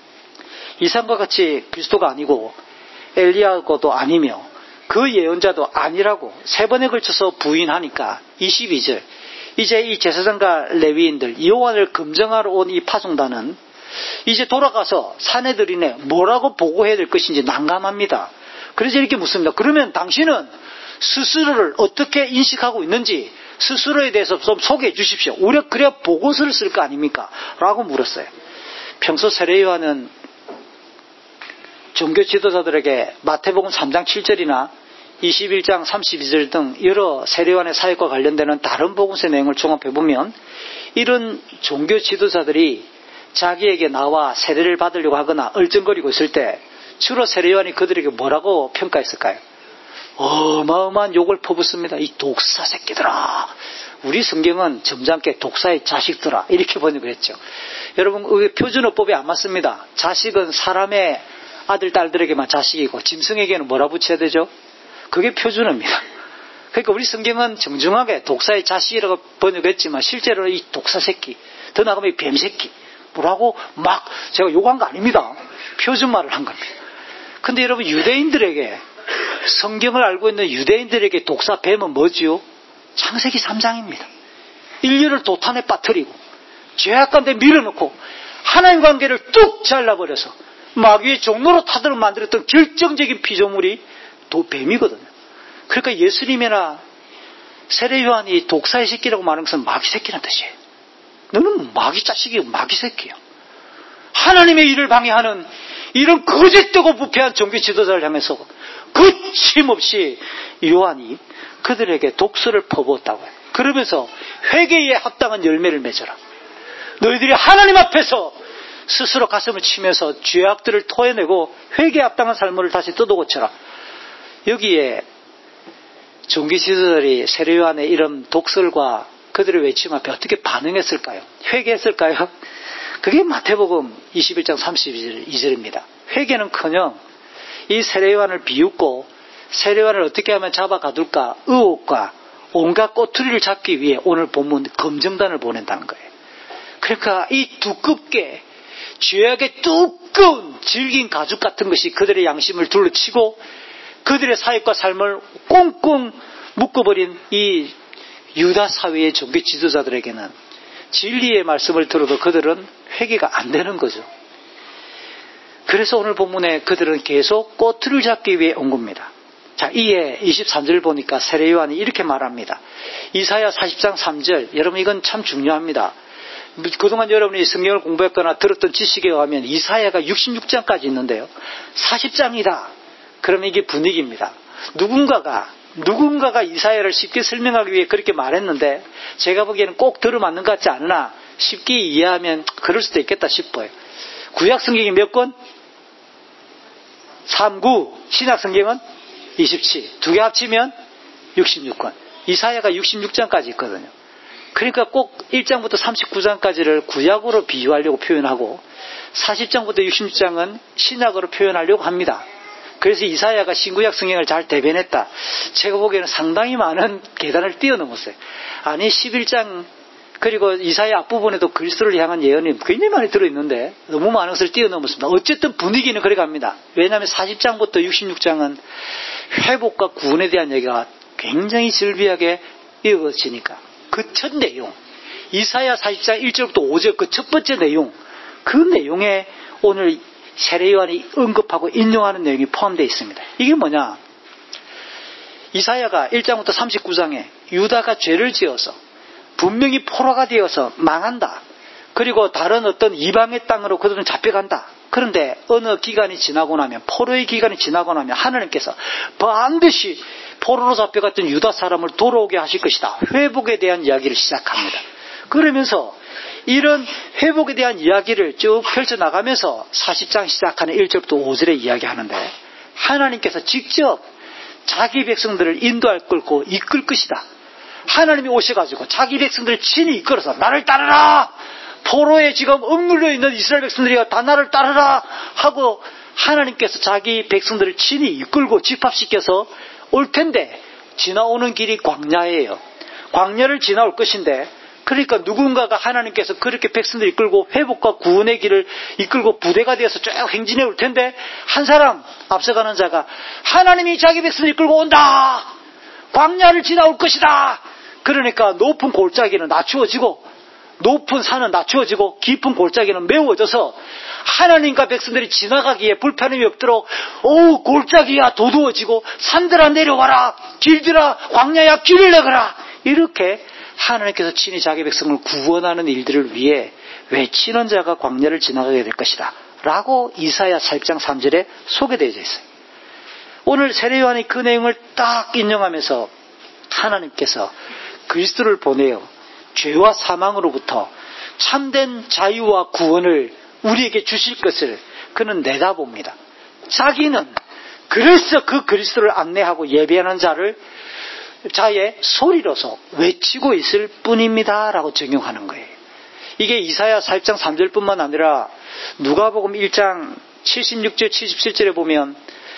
이상과 같이 그리스도가 아니고 엘리야고도 아니며 그 예언자도 아니라고 세 번에 걸쳐서 부인하니까 이십이 절, 이제 이 제사장과 레위인들, 요한을 검증하러 온 이 파송단은 이제 돌아가서 사내들이네 뭐라고 보고해야 될 것인지 난감합니다. 그래서 이렇게 묻습니다. 그러면 당신은 스스로를 어떻게 인식하고 있는지 스스로에 대해서 좀 소개해 주십시오. 우리가 그래야 보고서를 쓸 거 아닙니까? 라고 물었어요. 평소 세례요한은 종교 지도자들에게 마태복음 삼 장 칠 절이나 이십일 장 삼십이 절 등 여러 세례요한의 사역과 관련되는 다른 복음서의 내용을 종합해보면 이런 종교 지도자들이 자기에게 나와 세례를 받으려고 하거나 얼쩡거리고 있을 때 주로 세례요한이 그들에게 뭐라고 평가했을까요? 어마어마한 욕을 퍼붓습니다. 이 독사 새끼들아. 우리 성경은 점잖게 독사의 자식들아 이렇게 번역을 했죠. 여러분, 표준어법에 안 맞습니다. 자식은 사람의 아들 딸들에게만 자식이고 짐승에게는 뭐라 붙여야 되죠? 그게 표준어입니다. 그러니까 우리 성경은 정중하게 독사의 자식이라고 번역했지만 실제로는 이 독사 새끼, 더 나가면 이 뱀새끼, 라고 막 제가 요구한 거 아닙니다. 표준말을 한 겁니다. 근데 여러분, 유대인들에게, 성경을 알고 있는 유대인들에게 독사 뱀은 뭐지요? 창세기 삼 장입니다. 인류를 도탄에 빠뜨리고 죄악 가운데 밀어넣고 하나님 관계를 뚝 잘라버려서 마귀의 종로로 타도록 만들었던 결정적인 피조물이 도 뱀이거든요. 그러니까 예수님이나 세례 요한이 독사의 새끼라고 말하는 것은 마귀 새끼란 뜻이에요. 너는 마귀 자식이고 마귀 새끼야. 하나님의 일을 방해하는 이런 거짓되고 부패한 종교 지도자를 향해서 거침없이 요한이 그들에게 독서를 퍼부었다고요. 그러면서 회개에 합당한 열매를 맺어라. 너희들이 하나님 앞에서 스스로 가슴을 치면서 죄악들을 토해내고 회개에 합당한 삶을 다시 뜯어고쳐라. 여기에 종교 지도자들이 세례 요한의 이런 독설과 그들의 외침 앞에 어떻게 반응했을까요? 회개했을까요? 그게 마태복음 이십일 장 삼십이 절입니다. 회개는커녕 이 세례 요한을 비웃고 세례 요한을 어떻게 하면 잡아 가둘까 의혹과 온갖 꼬투리를 잡기 위해 오늘 본문 검증단을 보낸다는 거예요. 그러니까 이 두껍게 죄악의 두꺼운 질긴 가죽 같은 것이 그들의 양심을 둘러치고 그들의 사역과 삶을 꽁꽁 묶어버린 이 유다 사회의 종교 지도자들에게는 진리의 말씀을 들어도 그들은 회개가 안 되는 거죠. 그래서 오늘 본문에 그들은 계속 꼬투리를 잡기 위해 온 겁니다. 자, 이에 이십삼 절 보니까 세례 요한이 이렇게 말합니다. 이사야 사십 장 삼 절. 여러분, 이건 참 중요합니다. 그동안 여러분이 성경을 공부했거나 들었던 지식에 의하면 이사야가 육십육 장까지 있는데요. 사십 장이다. 그러면 이게 분위기입니다. 누군가가 누군가가 이사야를 쉽게 설명하기 위해 그렇게 말했는데 제가 보기에는 꼭 들어맞는 것 같지 않으나 쉽게 이해하면 그럴 수도 있겠다 싶어요. 구약 성경이 몇 권? 삼, 구. 신약 성경은 이십칠. 두 개 합치면 육십육 권. 이사야가 육십육 장까지 있거든요. 그러니까 꼭 일 장부터 삼십구 장까지를 구약으로 비유하려고 표현하고 사십 장부터 육십육 장은 신약으로 표현하려고 합니다. 그래서 이사야가 신구약 성경을 잘 대변했다. 제가 보기에는 상당히 많은 계단을 뛰어넘었어요. 아니 십일 장 그리고 이사야 앞부분에도 그리스도를 향한 예언이 굉장히 많이 들어있는데 너무 많은 것을 뛰어넘었습니다. 어쨌든 분위기는 그래 갑니다. 왜냐하면 사십 장부터 육십육 장은 회복과 구원에 대한 얘기가 굉장히 즐비하게 이어지니까 그 첫 내용, 이사야 사십 장 일 절부터 오 절 그 첫 번째 내용, 그 내용에 오늘 세례 요한이 언급하고 인용하는 내용이 포함되어 있습니다. 이게 뭐냐? 이사야가 일 장부터 삼십구 장에 유다가 죄를 지어서 분명히 포로가 되어서 망한다. 그리고 다른 어떤 이방의 땅으로 그들은 잡혀간다. 그런데 어느 기간이 지나고 나면, 포로의 기간이 지나고 나면 하나님께서 반드시 포로로 잡혀갔던 유다 사람을 돌아오게 하실 것이다. 회복에 대한 이야기를 시작합니다. 그러면서 이런 회복에 대한 이야기를 쭉 펼쳐나가면서 사십 장 시작하는 일 절부터 오 절에 이야기하는데 하나님께서 직접 자기 백성들을 인도할 끌고 이끌 것이다. 하나님이 오셔가지고 자기 백성들을 친히 이끌어서 나를 따르라! 포로에 지금 억눌려 있는 이스라엘 백성들이 다 나를 따르라! 하고 하나님께서 자기 백성들을 친히 이끌고 집합시켜서 올 텐데 지나오는 길이 광야예요. 광야를 지나올 것인데 그러니까 누군가가 하나님께서 그렇게 백성들을 이끌고 회복과 구원의 길을 이끌고 부대가 되어서 쭉 행진해 올 텐데 한 사람 앞서가는 자가 하나님이 자기 백성들을 이끌고 온다. 광야를 지나올 것이다. 그러니까 높은 골짜기는 낮추어지고 높은 산은 낮추어지고 깊은 골짜기는 메워져서 하나님과 백성들이 지나가기에 불편함이 없도록 오 골짜기야 도두어지고 산들아 내려와라 길들아 광야야 길을 내거라 이렇게 하나님께서 친히 자기 백성을 구원하는 일들을 위해 외치는 자가 광야를 지나가게 될 것이다 라고 이사야 사십 장 삼 절에 소개되어 있어요. 오늘 세례 요한이 그 내용을 딱 인용하면서 하나님께서 그리스도를 보내어 죄와 사망으로부터 참된 자유와 구원을 우리에게 주실 것을 그는 내다봅니다. 자기는 그래서 그 그리스도를 안내하고 예배하는 자를 자의 소리로서 외치고 있을 뿐입니다 라고 적용하는 거예요. 이게 이사야 사십 장 삼 절뿐만 아니라 누가복음 일 장 칠십육 절 칠십칠 절에 보면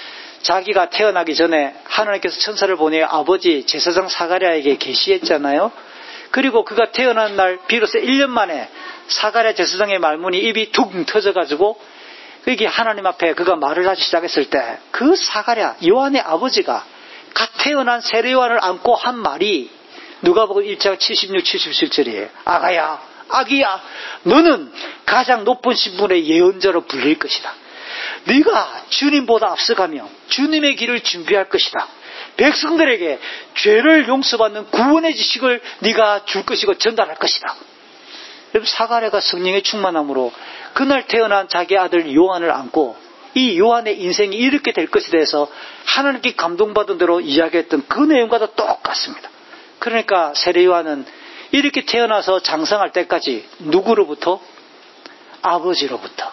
자기가 태어나기 전에 하나님께서 천사를 보내어 아버지 제사장 사가랴에게 계시했잖아요. 그리고 그가 태어난 날 비로소 일 년 만에 사가랴 제사장의 말문이 입이 툭 터져가지고 그게 하나님 앞에 그가 말을 하기 시작했을 때 그 사가랴 요한의 아버지가 갓 태어난 세례 요한을 안고 한 말이 누가복음 일 장 칠십육, 칠십칠 절이에요. 아가야, 아기야, 너는 가장 높은 신분의 예언자로 불릴 것이다. 네가 주님보다 앞서가며 주님의 길을 준비할 것이다. 백성들에게 죄를 용서받는 구원의 지식을 네가 줄 것이고 전달할 것이다. 사가랴가 성령의 충만함으로 그날 태어난 자기 아들 요한을 안고 이 요한의 인생이 이렇게 될 것에 대해서 하나님께 감동받은 대로 이야기했던 그 내용과도 똑같습니다. 그러니까 세례 요한은 이렇게 태어나서 장성할 때까지 누구로부터? 아버지로부터.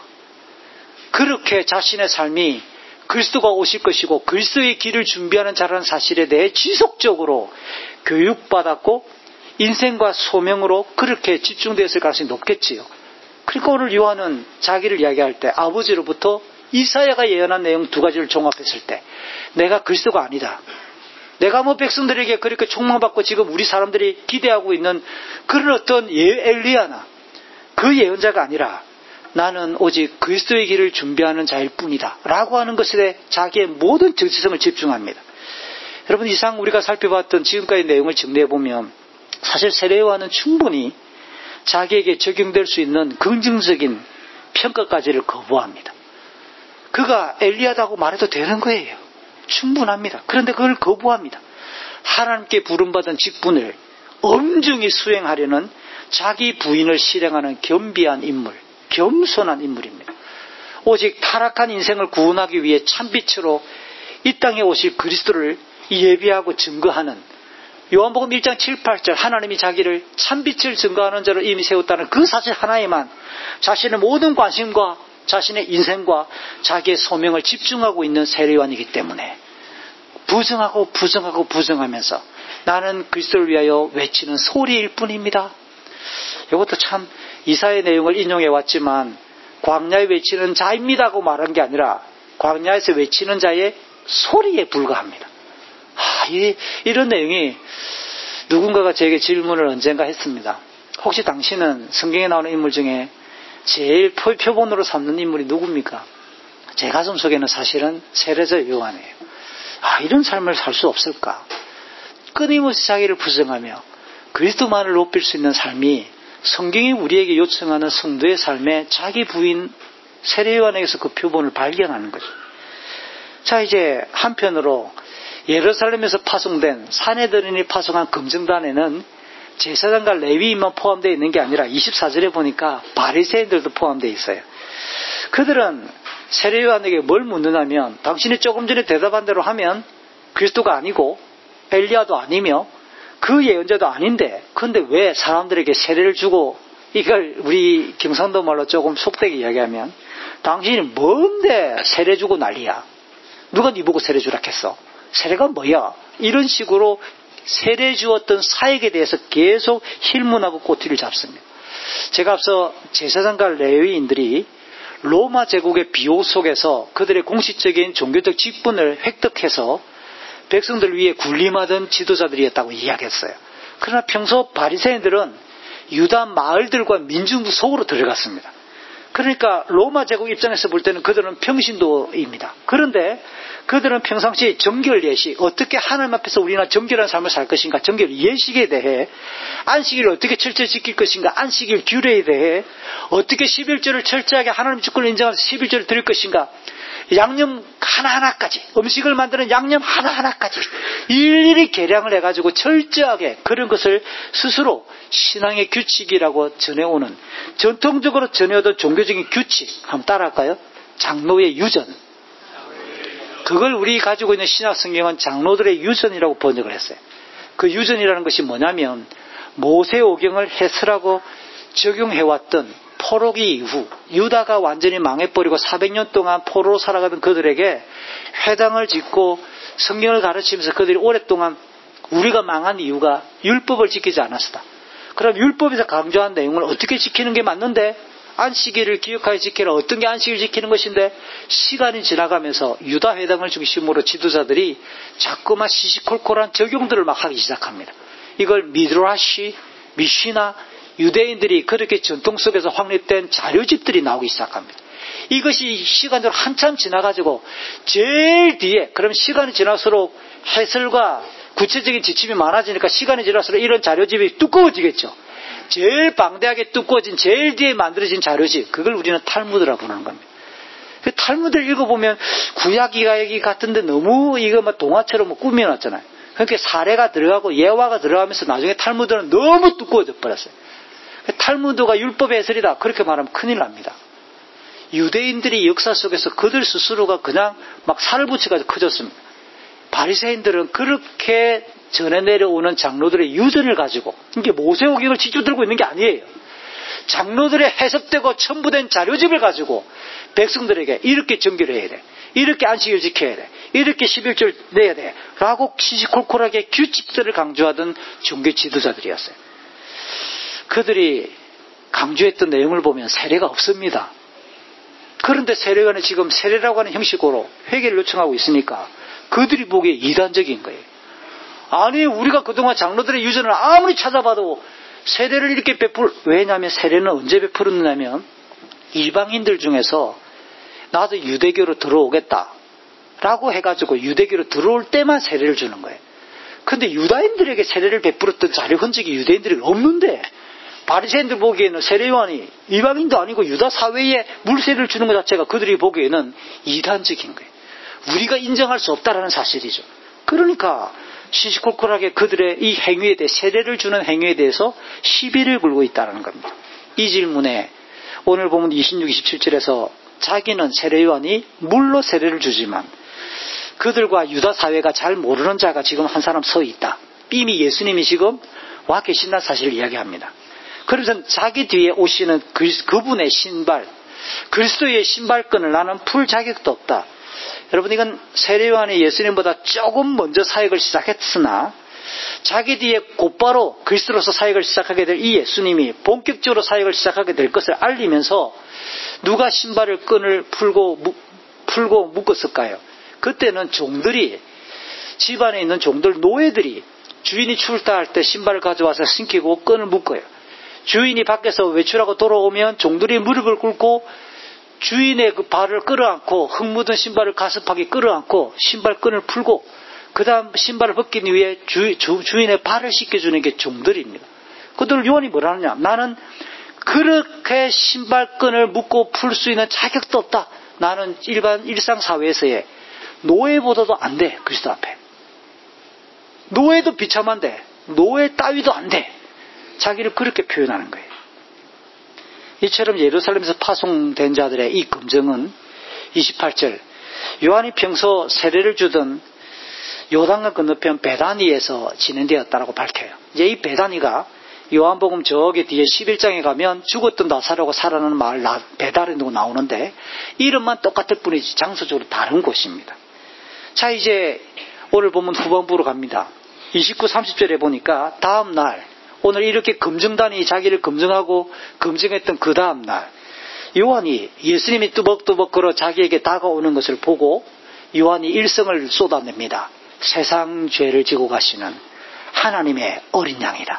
그렇게 자신의 삶이 그리스도가 오실 것이고 그리스도의 길을 준비하는 자라는 사실에 대해 지속적으로 교육받았고 인생과 소명으로 그렇게 집중되었을 가능성이 높겠지요. 그러니까 오늘 요한은 자기를 이야기할 때 아버지로부터 이사야가 예언한 내용 두 가지를 종합했을 때 내가 그리스도가 아니다. 내가 뭐 백성들에게 그렇게 촉망받고 지금 우리 사람들이 기대하고 있는 그런 어떤 예, 엘리야나 그 예언자가 아니라 나는 오직 그리스도의 길을 준비하는 자일 뿐이다 라고 하는 것에 대해 자기의 모든 정체성을 집중합니다. 여러분, 이상 우리가 살펴봤던 지금까지 내용을 정리해보면 사실 세례 요한은 충분히 자기에게 적용될 수 있는 긍정적인 평가까지를 거부합니다. 그가 엘리야다고 말해도 되는 거예요. 충분합니다. 그런데 그걸 거부합니다. 하나님께 부름받은 직분을 엄중히 수행하려는 자기 부인을 실행하는 겸비한 인물, 겸손한 인물입니다. 오직 타락한 인생을 구원하기 위해 참빛으로 이 땅에 오실 그리스도를 예비하고 증거하는 요한복음 일 장 칠, 팔 절 하나님이 자기를 참빛을 증거하는 자로 이미 세웠다는 그 사실 하나에만 자신의 모든 관심과 자신의 인생과 자기의 소명을 집중하고 있는 세례 요한이기 때문에 부정하고 부정하고 부정하면서 나는 그리스도를 위하여 외치는 소리일 뿐입니다. 이것도 참 이사의 내용을 인용해 왔지만 광야에 외치는 자입니다고 말한 게 아니라 광야에서 외치는 자의 소리에 불과합니다. 하, 이, 이런 내용이 누군가가 제게 질문을 언젠가 했습니다. 혹시 당신은 성경에 나오는 인물 중에 제일 표본으로 삼는 인물이 누굽니까? 제 가슴 속에는 사실은 세례자 요한이에요. 아, 이런 삶을 살 수 없을까? 끊임없이 자기를 부정하며 그리스도만을 높일 수 있는 삶이 성경이 우리에게 요청하는 성도의 삶에 자기 부인 세례 요한에게서 그 표본을 발견하는 거죠. 자, 이제 한편으로 예루살렘에서 파송된 사내들인이 파송한 금정단에는 제사장과 레위인만 포함되어 있는 게 아니라 이십사 절에 보니까 바리새인들도 포함되어 있어요. 그들은 세례 요한에게 뭘 묻느냐면 당신이 조금 전에 대답한 대로 하면 그리스도가 아니고 엘리야도 아니며 그 예언자도 아닌데 그런데 왜 사람들에게 세례를 주고 이걸 우리 경상도 말로 조금 속되게 이야기하면 당신이 뭔데 세례 주고 난리야. 누가 네 보고 세례 주라 했어. 세례가 뭐야. 이런 식으로 세례 주었던 사역에 대해서 계속 힐문하고 꼬투리를 잡습니다. 제가 앞서 제사장과 레위인들이 로마 제국의 비호 속에서 그들의 공식적인 종교적 직분을 획득해서 백성들을 위해 군림하던 지도자들이었다고 이야기했어요. 그러나 평소 바리새인들은 유다 마을들과 민중 속으로 들어갔습니다. 그러니까 로마 제국 입장에서 볼 때는 그들은 평신도입니다. 그런데 그들은 평상시 정결 예식, 어떻게 하나님 앞에서 우리나 정결한 삶을 살 것인가, 정결 예식에 대해, 안식일을 어떻게 철저히 지킬 것인가, 안식일 규례에 대해, 어떻게 십일조를 철저하게 하나님 주권을 인정해서 십일조를 드릴 것인가, 양념 하나하나까지, 음식을 만드는 양념 하나하나까지 일일이 계량을 해가지고 철저하게 그런 것을 스스로 신앙의 규칙이라고 전해오는, 전통적으로 전해오던 종교적인 규칙, 한번 따라할까요? 장로의 유전. 그걸 우리 가지고 있는 신약 성경은 장로들의 유전이라고 번역을 했어요. 그 유전이라는 것이 뭐냐면 모세오경을 해설하고 적용해왔던 포로기 이후 유다가 완전히 망해버리고 사백 년 동안 포로로 살아가던 그들에게 회당을 짓고 성경을 가르치면서 그들이 오랫동안 우리가 망한 이유가 율법을 지키지 않았다. 그럼 율법에서 강조한 내용을 어떻게 지키는 게 맞는데? 안식일을 기억하여 지키라. 어떤 게 안식일을 지키는 것인데? 시간이 지나가면서 유다 회당을 중심으로 지도자들이 자꾸만 시시콜콜한 적용들을 막 하기 시작합니다. 이걸 미드라시 미시나 유대인들이 그렇게 전통 속에서 확립된 자료집들이 나오기 시작합니다. 이것이 시간으로 한참 지나가지고 제일 뒤에, 그럼 시간이 지날수록 해설과 구체적인 지침이 많아지니까 시간이 지날수록 이런 자료집이 두꺼워지겠죠. 제일 방대하게 두꺼워진 제일 뒤에 만들어진 자료집, 그걸 우리는 탈무드라고 부르는 겁니다. 탈무드를 읽어보면 구약 이야기 같은데 너무 이거 막 동화처럼 뭐 꾸며놨잖아요. 그러니까 사례가 들어가고 예화가 들어가면서 나중에 탈무드는 너무 두꺼워져 버렸어요. 탈무드가 율법의 해설이다 그렇게 말하면 큰일 납니다. 유대인들이 역사 속에서 그들 스스로가 그냥 막 살을 붙여가지고 커졌습니다. 바리새인들은 그렇게 전해 내려오는 장로들의 유전을 가지고, 이게 모세오경을 직접 들고 있는 게 아니에요. 장로들의 해석되고 첨부된 자료집을 가지고 백성들에게 이렇게 정결해야 돼, 이렇게 안식일 지켜야 돼, 이렇게 십일절 내야 돼 라고 시시콜콜하게 규칙들을 강조하던 종교 지도자들이었어요. 그들이 강조했던 내용을 보면 세례가 없습니다. 그런데 세례관은 지금 세례라고 하는 형식으로 회개를 요청하고 있으니까 그들이 보기에 이단적인 거예요. 아니, 우리가 그동안 장로들의 유전을 아무리 찾아봐도 세례를 이렇게 베풀, 왜냐하면 세례는 언제 베풀었느냐면 이방인들 중에서 나도 유대교로 들어오겠다 라고 해가지고 유대교로 들어올 때만 세례를 주는 거예요. 근데 유다인들에게 세례를 베풀었던 자료 흔적이 유대인들이 없는데, 바리새인들 보기에는 세례요한이 이방인도 아니고 유다 사회에 물세례를 주는 것 자체가 그들이 보기에는 이단적인 거예요. 우리가 인정할 수 없다라는 사실이죠. 그러니까 시시콜콜하게 그들의 이 행위에 대해, 세례를 주는 행위에 대해서 시비를 걸고 있다는 겁니다. 이 질문에 오늘 보면 이십육, 이십칠 절에서 자기는 세례요한이 물로 세례를 주지만 그들과 유다 사회가 잘 모르는 자가 지금 한 사람 서 있다, 이미 예수님이 지금 와 계신다는 사실을 이야기합니다. 그래서 자기 뒤에 오시는 그, 그분의 신발, 그리스도의 신발끈을 나는 풀 자격도 없다. 여러분, 이건 세례요한이 예수님보다 조금 먼저 사역을 시작했으나 자기 뒤에 곧바로 그리스도로서 사역을 시작하게 될 이 예수님이 본격적으로 사역을 시작하게 될 것을 알리면서 누가 신발을 끈을 풀고 무, 풀고 묶었을까요? 그때는 종들이, 집안에 있는 종들, 노예들이 주인이 출타할 때 신발을 가져와서 신기고 끈을 묶어요. 주인이 밖에서 외출하고 돌아오면 종들이 무릎을 꿇고 주인의 그 발을 끌어안고 흙 묻은 신발을 가습하게 끌어안고 신발끈을 풀고 그 다음 신발을 벗긴 위에 주, 주, 주인의 발을 씻겨주는 게 종들입니다. 그들 요한이 뭐라 하느냐, 나는 그렇게 신발끈을 묶고 풀 수 있는 자격도 없다. 나는 일반 일상사회에서의 노예보다도 안 돼. 그리스도 앞에 노예도 비참한데 노예 따위도 안 돼. 자기를 그렇게 표현하는 거예요. 이처럼 예루살렘에서 파송된 자들의 이 검증은 이십팔 절, 요한이 평소 세례를 주던 요단강 건너편 베다니에서 진행되었다라고 밝혀요. 이제 이 베다니가 요한복음 저기 뒤에 십일 장에 가면 죽었던 나사로가 살아나는 마을 베다니로 나오는데 이름만 똑같을 뿐이지 장소적으로 다른 곳입니다. 자, 이제 오늘 보면 후반부로 갑니다. 이십구, 삼십 절에 보니까 다음 날, 오늘 이렇게 검증단이 자기를 검증하고 검증했던 그 다음 날, 요한이 예수님이 뚜벅뚜벅 걸어 자기에게 다가오는 것을 보고 요한이 일성을 쏟아냅니다. 세상 죄를 지고 가시는 하나님의 어린 양이다.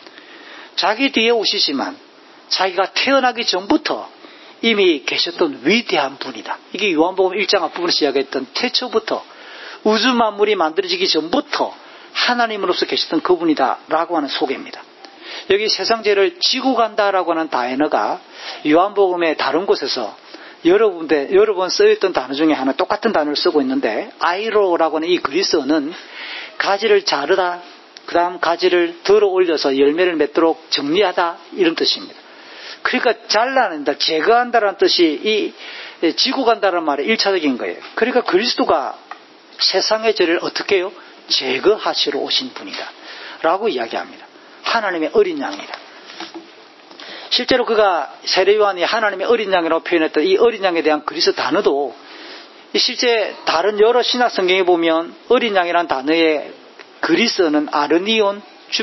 자기 뒤에 오시지만 자기가 태어나기 전부터 이미 계셨던 위대한 분이다. 이게 요한복음 일 장 앞부분에서 이야기했던 태초부터, 우주 만물이 만들어지기 전부터 하나님으로서 계셨던 그분이다 라고 하는 소개입니다. 여기 세상 죄를 지고 간다라고 하는 단어가 요한복음의 다른 곳에서 여러 군데, 여러 번 쓰였던 단어 중에 하나, 똑같은 단어를 쓰고 있는데, 아이로라고 하는 이 그리스어는 가지를 자르다, 그 다음 가지를 들어 올려서 열매를 맺도록 정리하다, 이런 뜻입니다. 그러니까 잘라낸다, 제거한다라는 뜻이 이 지고 간다는 말의 일차적인 거예요. 그러니까 그리스도가 세상의 죄를 어떻게 해요? 제거하시러 오신 분이다 라고 이야기합니다. 하나님의 어린 양이다. 실제로 그가 세례요한이 하나님의 어린 양이라고 표현했던 이 어린 양에 대한 그리스 단어도 실제 다른 여러 신약 성경에 보면 어린 양이라는 단어의 그리스어는 아르니온,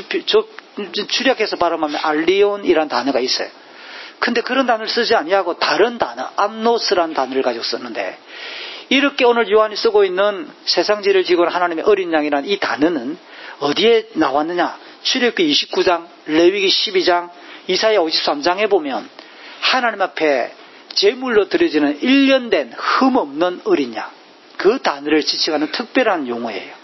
출약해서 발음하면 알리온이라는 단어가 있어요. 근데 그런 단어를 쓰지 아니하고 다른 단어, 암노스라는 단어를 가지고 썼는데, 이렇게 오늘 요한이 쓰고 있는 세상죄를 지고 하나님의 어린 양이라는 이 단어는 어디에 나왔느냐? 출애굽기 이십구 장, 레위기 십이 장, 이사야 오십삼 장에 보면 하나님 앞에 제물로 드려지는 일 년 된 흠없는 어린 양, 그 단어를 지칭하는 특별한 용어예요.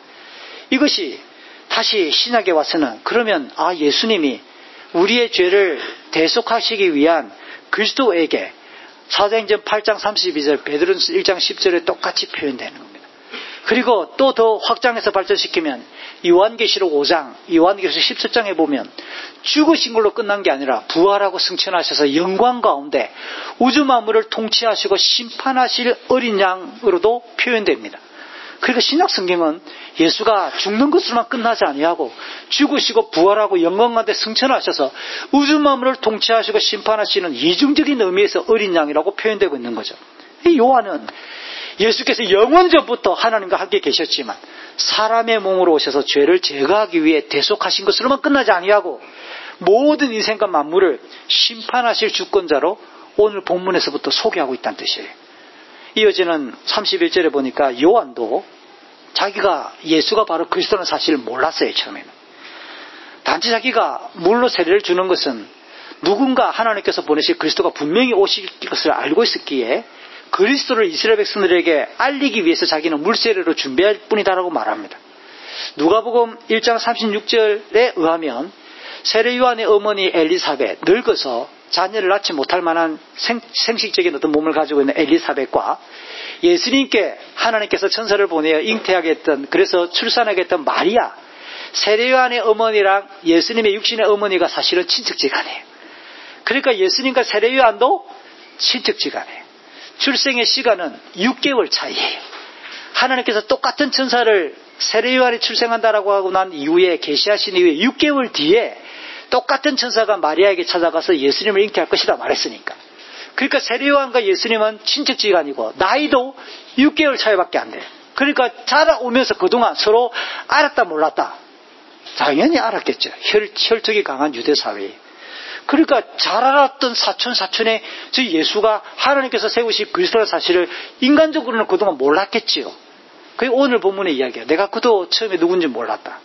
이것이 다시 신약에 와서는 그러면 아 예수님이 우리의 죄를 대속하시기 위한 그리스도에게 사도행전 팔 장 삼십이 절, 베드로전서 일 장 십 절에 똑같이 표현되는 겁니다. 그리고 또 더 확장해서 발전시키면 요한계시록 오 장, 요한계시록 십칠 장에 보면 죽으신 걸로 끝난 게 아니라 부활하고 승천하셔서 영광 가운데 우주 만물을 통치하시고 심판하실 어린 양으로도 표현됩니다. 그러니까 신약 성경은 예수가 죽는 것으로만 끝나지 아니하고 죽으시고 부활하고 영광 가운데 승천하셔서 우주 만물을 통치하시고 심판하시는 이중적인 의미에서 어린 양이라고 표현되고 있는 거죠. 이 요한은 예수께서 영원 전부터 하나님과 함께 계셨지만 사람의 몸으로 오셔서 죄를 제거하기 위해 대속하신 것으로만 끝나지 아니하고 모든 인생과 만물을 심판하실 주권자로 오늘 본문에서부터 소개하고 있다는 뜻이에요. 이어지는 삼십일 절에 보니까 요한도 자기가 예수가 바로 그리스도라는 사실을 몰랐어요. 처음에는. 단지 자기가 물로 세례를 주는 것은 누군가 하나님께서 보내실 그리스도가 분명히 오실 것을 알고 있었기에 그리스도를 이스라엘 백성들에게 알리기 위해서 자기는 물세례로 준비할 뿐이다라고 말합니다. 누가복음 일 장 삼십육 절에 의하면 세례 요한의 어머니 엘리사벳, 늙어서 자녀를 낳지 못할 만한 생, 생식적인 어떤 몸을 가지고 있는 엘리사벳과 예수님께 하나님께서 천사를 보내어 잉태하게 했던, 그래서 출산하게 했던 마리아, 세례 요한의 어머니랑 예수님의 육신의 어머니가 사실은 친척지간이에요. 그러니까 예수님과 세례 요한도 친척지간이에요. 출생의 시간은 육 개월 차이예요. 하나님께서 똑같은 천사를 세례 요한이 출생한다라고 하고 난 이후에 계시하신 이후에 육 개월 뒤에 똑같은 천사가 마리아에게 찾아가서 예수님을 잉태할 것이다 말했으니까. 그러니까 세례 요한과 예수님은 친척지간이고 나이도 육 개월 차이밖에 안 돼요. 그러니까 자라오면서 그동안 서로 알았다 몰랐다. 당연히 알았겠죠. 혈, 혈통이 강한 유대 사회에. 그러니까 잘 알았던 사촌 사촌의 저 예수가 하나님께서 세우신 그리스도라는 사실을 인간적으로는 그동안 몰랐겠지요. 그게 오늘 본문의 이야기예요. 내가 그도 처음에 누군지 몰랐다.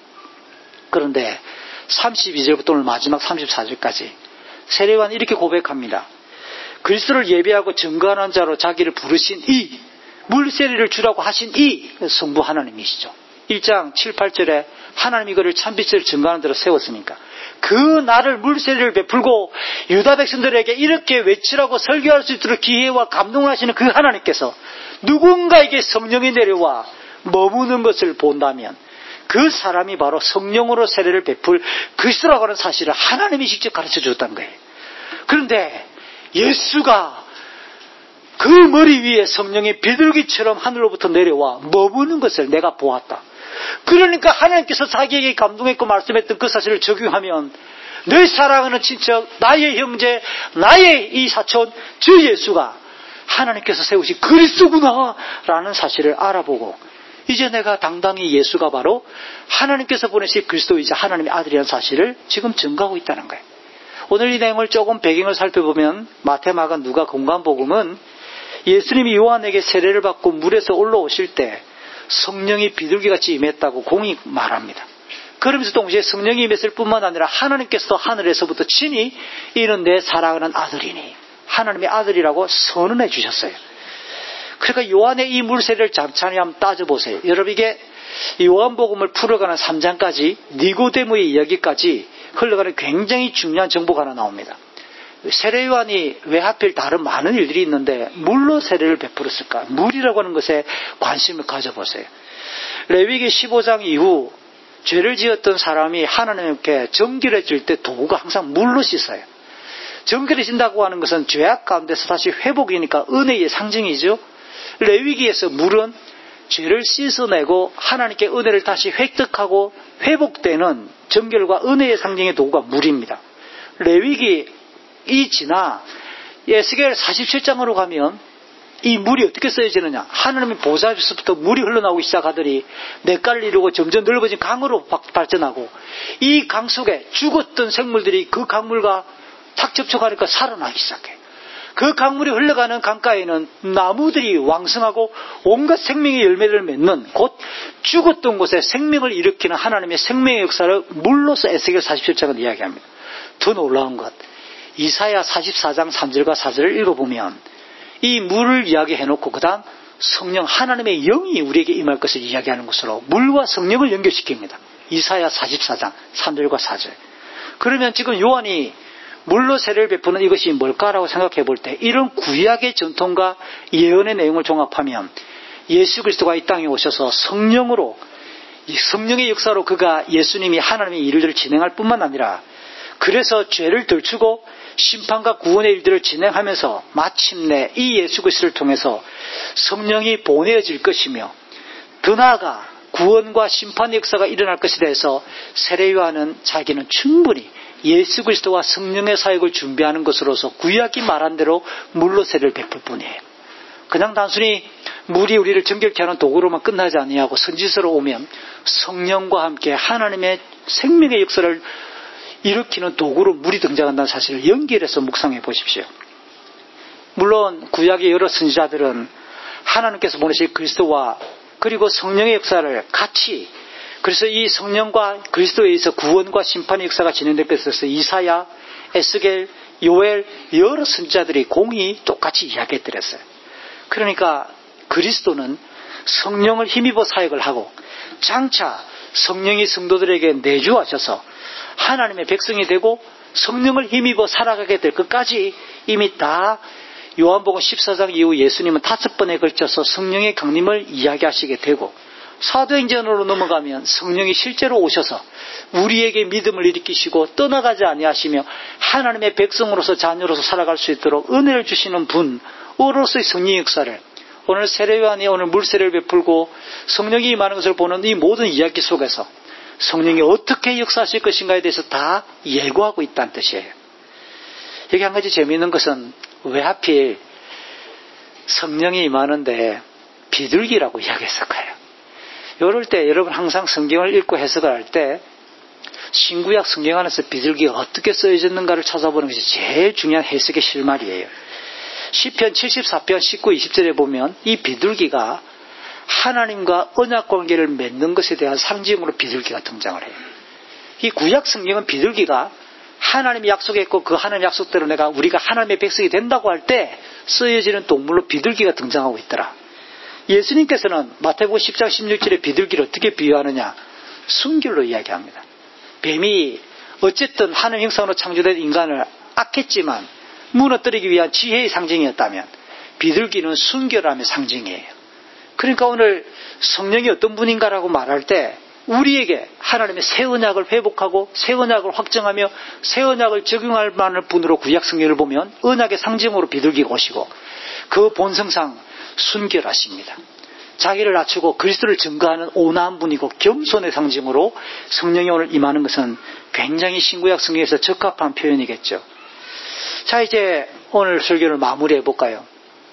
그런데 삼십이 절부터 오늘 마지막 삼십사 절까지 세례 요한이 이렇게 고백합니다. 그리스도를 예배하고 증거하는 자로 자기를 부르신 이, 물세례를 주라고 하신 이 성부 하나님이시죠. 일 장 칠, 팔 절에 하나님이 그를 참빛을 증거하는 대로 세웠으니까 그 나를 물세례를 베풀고 유다 백성들에게 이렇게 외치라고 설교할 수 있도록 기회와 감동을 하시는 그 하나님께서 누군가에게 성령이 내려와 머무는 것을 본다면 그 사람이 바로 성령으로 세례를 베풀 그리스도라고 하는 사실을 하나님이 직접 가르쳐 주었다는 거예요. 그런데 예수가 그 머리 위에 성령이 비둘기처럼 하늘로부터 내려와 머무는 것을 내가 보았다. 그러니까 하나님께서 자기에게 감동했고 말씀했던 그 사실을 적용하면 내 사랑하는 친척, 나의 형제, 나의 이 사촌, 저 예수가 하나님께서 세우신 그리스도구나 라는 사실을 알아보고 이제 내가 당당히 예수가 바로 하나님께서 보내신 그리스도이자 하나님의 아들이라는 사실을 지금 증거하고 있다는 거예요. 오늘 이 내용을 조금 배경을 살펴보면 마태, 마가, 누가, 공관복음은 예수님이 요한에게 세례를 받고 물에서 올라오실 때 성령이 비둘기같이 임했다고 공이 말합니다. 그러면서 동시에 성령이 임했을 뿐만 아니라 하나님께서 하늘에서부터 친히 이는 내 사랑하는 아들이니 하나님의 아들이라고 선언해 주셨어요. 그러니까 요한의 이 물세례를 잠깐히 한번 따져보세요. 여러분 이게 요한복음을 풀어가는 삼 장까지 니고데모의 이야기까지 흘러가는 굉장히 중요한 정보가 하나 나옵니다. 세례 요한이 왜 하필 다른 많은 일들이 있는데 물로 세례를 베풀었을까? 물이라고 하는 것에 관심을 가져보세요. 레위기 십오 장 이후 죄를 지었던 사람이 하나님께 정결해질 때 도구가 항상 물로 씻어요. 정결해진다고 하는 것은 죄악 가운데서 다시 회복이니까 은혜의 상징이죠. 레위기에서 물은 죄를 씻어내고 하나님께 은혜를 다시 획득하고 회복되는 정결과 은혜의 상징의 도구가 물입니다. 레위기 이 지나 에스겔 사십칠 장으로 가면 이 물이 어떻게 쓰여지느냐, 하나님의 보좌에서부터 물이 흘러나오기 시작하더니 냇가를 이루고 점점 넓어진 강으로 발전하고 이 강 속에 죽었던 생물들이 그 강물과 탁 접촉하니까 살아나기 시작해. 그 강물이 흘러가는 강가에는 나무들이 왕성하고 온갖 생명의 열매를 맺는, 곧 죽었던 곳에 생명을 일으키는 하나님의 생명의 역사를 물로서 에스겔 사십칠 장은 이야기합니다. 더 놀라운 것, 이사야 사십사 장 삼 절과 사 절을 읽어보면 이 물을 이야기해놓고 그 다음 성령, 하나님의 영이 우리에게 임할 것을 이야기하는 것으로 물과 성령을 연결시킵니다. 이사야 사십사 장 삼 절과 사 절. 그러면 지금 요한이 물로 세례를 베푸는 이것이 뭘까라고 생각해 볼 때, 이런 구약의 전통과 예언의 내용을 종합하면 예수 그리스도가 이 땅에 오셔서 성령으로, 성령의 역사로 그가 예수님이 하나님의 일들을 진행할 뿐만 아니라, 그래서 죄를 덜추고 심판과 구원의 일들을 진행하면서 마침내 이 예수 그리스도를 통해서 성령이 보내어질 것이며, 더 나아가 구원과 심판의 역사가 일어날 것에 대해서 세례 요한은 자기는 충분히 예수 그리스도와 성령의 사역을 준비하는 것으로서 구약이 말한 대로 물로 세례를 베풀 뿐이에요. 그냥 단순히 물이 우리를 정결케 하는 도구로만 끝나지 아니하고 선지서로 오면 성령과 함께 하나님의 생명의 역사를 일으키는 도구로 물이 등장한다는 사실을 연결해서 묵상해 보십시오. 물론 구약의 여러 선지자들은 하나님께서 보내실 그리스도와 그리고 성령의 역사를 같이, 그래서 이 성령과 그리스도에 의해서 구원과 심판의 역사가 진행될 것에 있어서 이사야, 에스겔, 요엘 여러 선지자들이 공히 똑같이 이야기해드렸어요. 그러니까 그리스도는 성령을 힘입어 사역을 하고 장차 성령이 성도들에게 내주하셔서 하나님의 백성이 되고 성령을 힘입어 살아가게 될 것까지 이미 다 요한복음 십사 장 이후 예수님은 다섯 번에 걸쳐서 성령의 강림을 이야기하시게 되고, 사도행전으로 넘어가면 성령이 실제로 오셔서 우리에게 믿음을 일으키시고 떠나가지 아니하시며 하나님의 백성으로서 자녀로서 살아갈 수 있도록 은혜를 주시는 분으로서의 성령의 역사를, 오늘 세례 요한이 오늘 물세례를 베풀고 성령이 임하는 것을 보는 이 모든 이야기 속에서 성령이 어떻게 역사하실 것인가에 대해서 다 예고하고 있다는 뜻이에요. 여기 한 가지 재미있는 것은 왜 하필 성령이 임하는데 비둘기라고 이야기했을까요? 이럴 때 여러분 항상 성경을 읽고 해석을 할 때 신구약 성경 안에서 비둘기가 어떻게 쓰여졌는가를 찾아보는 것이 제일 중요한 해석의 실마리예요. 시편 칠십사 편 십구, 이십 절에 보면 이 비둘기가 하나님과 언약 관계를 맺는 것에 대한 상징으로 비둘기가 등장을 해요. 이 구약 성경은 비둘기가 하나님이 약속했고 그 하나님 약속대로 내가 우리가 하나님의 백성이 된다고 할 때 쓰여지는 동물로 비둘기가 등장하고 있더라. 예수님께서는 마태복음 십 장 십육 절에 비둘기를 어떻게 비유하느냐? 순결로 이야기합니다. 뱀이 어쨌든 하나님 형상으로 창조된 인간을 악했지만 무너뜨리기 위한 지혜의 상징이었다면 비둘기는 순결함의 상징이에요. 그러니까 오늘 성령이 어떤 분인가라고 말할 때 우리에게 하나님의 새 언약을 회복하고 새 언약을 확정하며 새 언약을 적용할 만한 분으로 구약 성경을 보면 언약의 상징으로 비둘기가 오시고 그 본성상 순결하십니다. 자기를 낮추고 그리스도를 증거하는 온화한 분이고 겸손의 상징으로 성령이 오늘 임하는 것은 굉장히 신구약 성경에서 적합한 표현이겠죠. 자, 이제 오늘 설교를 마무리해 볼까요?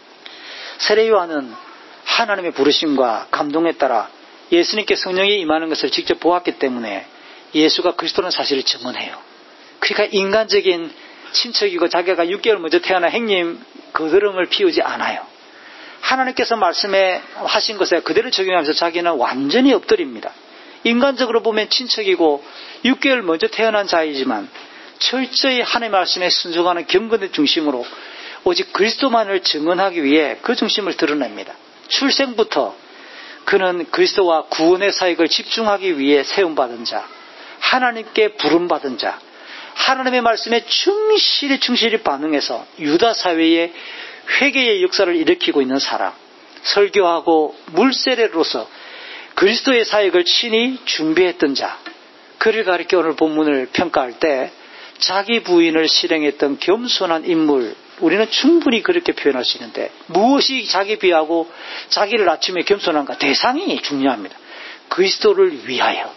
세례 요한은 하나님의 부르심과 감동에 따라 예수님께 성령이 임하는 것을 직접 보았기 때문에 예수가 그리스도는 사실을 증언해요. 그러니까 인간적인 친척이고 자기가 육 개월 먼저 태어난 행님 거드름을 피우지 않아요. 하나님께서 말씀해 하신 것에 그대로 적용하면서 자기는 완전히 엎드립니다. 인간적으로 보면 친척이고 육 개월 먼저 태어난 자이지만 철저히 하나님의 말씀에 순종하는 경건의 중심으로 오직 그리스도만을 증언하기 위해 그 중심을 드러냅니다. 출생부터 그는 그리스도와 구원의 사역을 집중하기 위해 세움받은 자, 하나님께 부름받은 자, 하나님의 말씀에 충실히 충실히 반응해서 유다 사회에 회개의 역사를 일으키고 있는 사람, 설교하고 물세례로서 그리스도의 사역을 친히 준비했던 자, 그를 가리켜 오늘 본문을 평가할 때 자기 부인을 실행했던 겸손한 인물, 우리는 충분히 그렇게 표현할 수 있는데 무엇이 자기 비하고 자기를 낮추며 겸손한가? 대상이 중요합니다. 그리스도를 위하여.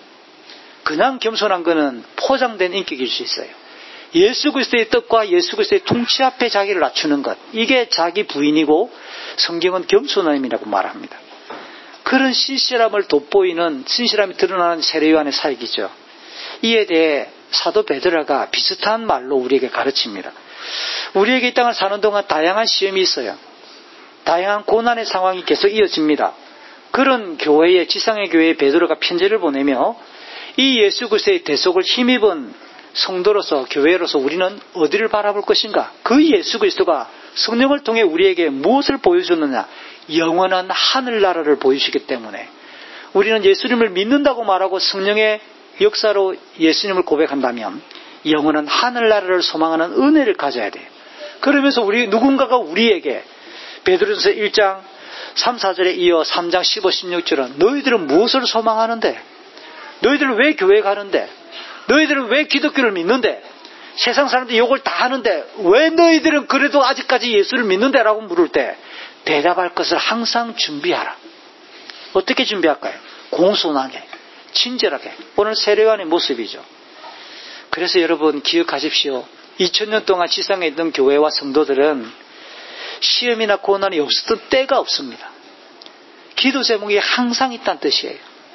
그냥 겸손한 것은 포장된 인격일 수 있어요. 예수 그리스도의 뜻과 예수 그리스도의 통치 앞에 자기를 낮추는 것, 이게 자기 부인이고 성경은 겸손함이라고 말합니다. 그런 신실함을 돋보이는, 신실함이 드러나는 세례 요한의 사역이죠. 이에 대해 사도 베드로가 비슷한 말로 우리에게 가르칩니다. 우리에게 이 땅을 사는 동안 다양한 시험이 있어요. 다양한 고난의 상황이 계속 이어집니다. 그런 교회에, 지상의 교회에 베드로가 편지를 보내며 이 예수 그리스도의 대속을 힘입은 성도로서, 교회로서 우리는 어디를 바라볼 것인가? 그 예수 그리스도가 성령을 통해 우리에게 무엇을 보여주느냐? 영원한 하늘나라를 보여주시기 때문에 우리는 예수님을 믿는다고 말하고 성령의 역사로 예수님을 고백한다면 영원한 하늘나라를 소망하는 은혜를 가져야 돼요. 그러면서 우리 누군가가 우리에게 베드로전서 일 장 삼, 사 절에 이어 삼 장 십오, 십육 절은 너희들은 무엇을 소망하는데? 너희들은 왜 교회 가는데? 너희들은 왜 기독교를 믿는데? 세상 사람들이 욕을 다 하는데 왜 너희들은 그래도 아직까지 예수를 믿는데? 라고 물을 때 대답할 것을 항상 준비하라. 어떻게 준비할까요? 공손하게, 친절하게. 오늘 세례요한의 모습이죠. 그래서 여러분 기억하십시오. 이천 년 동안 지상에 있던 교회와 성도들은 시험이나 고난이 없었던 때가 없습니다. 기도 제목이 항상 있다는 뜻이에요.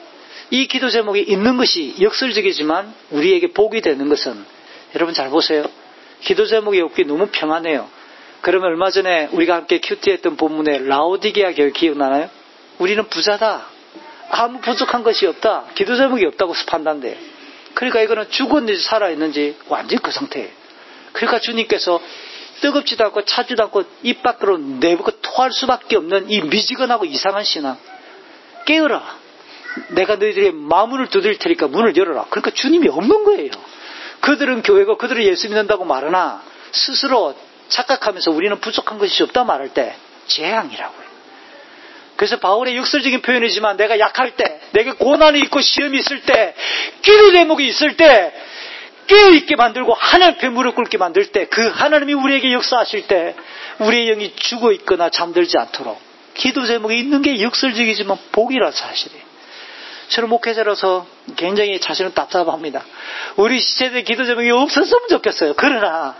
이 기도 제목이 있는 것이 역설적이지만 우리에게 복이 되는 것은, 여러분 잘 보세요. 기도 제목이 없기 너무 평안해요. 그러면 얼마 전에 우리가 함께 큐티했던 본문에 라오디게아 교회 기억나나요? 우리는 부자다. 아무 부족한 것이 없다. 기도 제목이 없다고 판단돼요. 그러니까 이거는 죽었는지 살아있는지 완전히 그 상태예요. 그러니까 주님께서 뜨겁지도 않고 차지도 않고 입 밖으로 내뱉고 토할 수밖에 없는 이 미지근하고 이상한 신앙. 깨어라. 내가 너희들의 마문을 두드릴 테니까 문을 열어라. 그러니까 주님이 없는 거예요. 그들은 교회고 그들은 예수 믿는다고 말하나 스스로 착각하면서 우리는 부족한 것이 없다 말할 때 재앙이라고요. 그래서 바울의 역설적인 표현이지만 내가 약할 때, 내게 고난이 있고 시험이 있을 때, 기도 제목이 있을 때 깨어있게 만들고 하나님 앞에 무릎 꿇게 만들 때, 그 하나님이 우리에게 역사하실 때 우리의 영이 죽어있거나 잠들지 않도록 기도 제목이 있는 게 역설적이지만 복이라 사실이에요. 저는 목회자로서 굉장히 자신은 답답합니다. 우리 시대에 기도 제목이 없었으면 좋겠어요. 그러나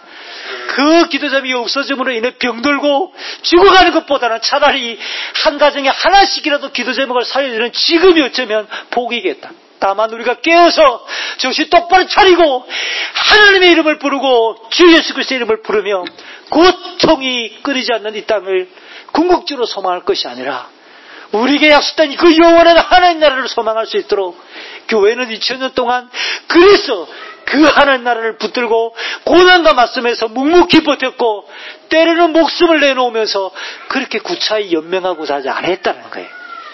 그 기도 제목이 없어짐으로 인해 병들고 죽어가는 것보다는 차라리 한 가정에 하나씩이라도 기도 제목을 살려주는 지금이 어쩌면 복이겠다. 다만 우리가 깨어서 정신 똑바로 차리고 하나님의 이름을 부르고 주 예수 그리스도의 이름을 부르며 고통이 끊이지 않는 이 땅을 궁극적으로 소망할 것이 아니라 우리에게 약속된 그 영원한 하나님 나라를 소망할 수 있도록 교회는 이천 년 동안 그래서 그 하나님 나라를 붙들고 고난과 맞서면서 묵묵히 버텼고 때로는 목숨을 내놓으면서 그렇게 구차히 연명하고 자지 않았다는 거예요.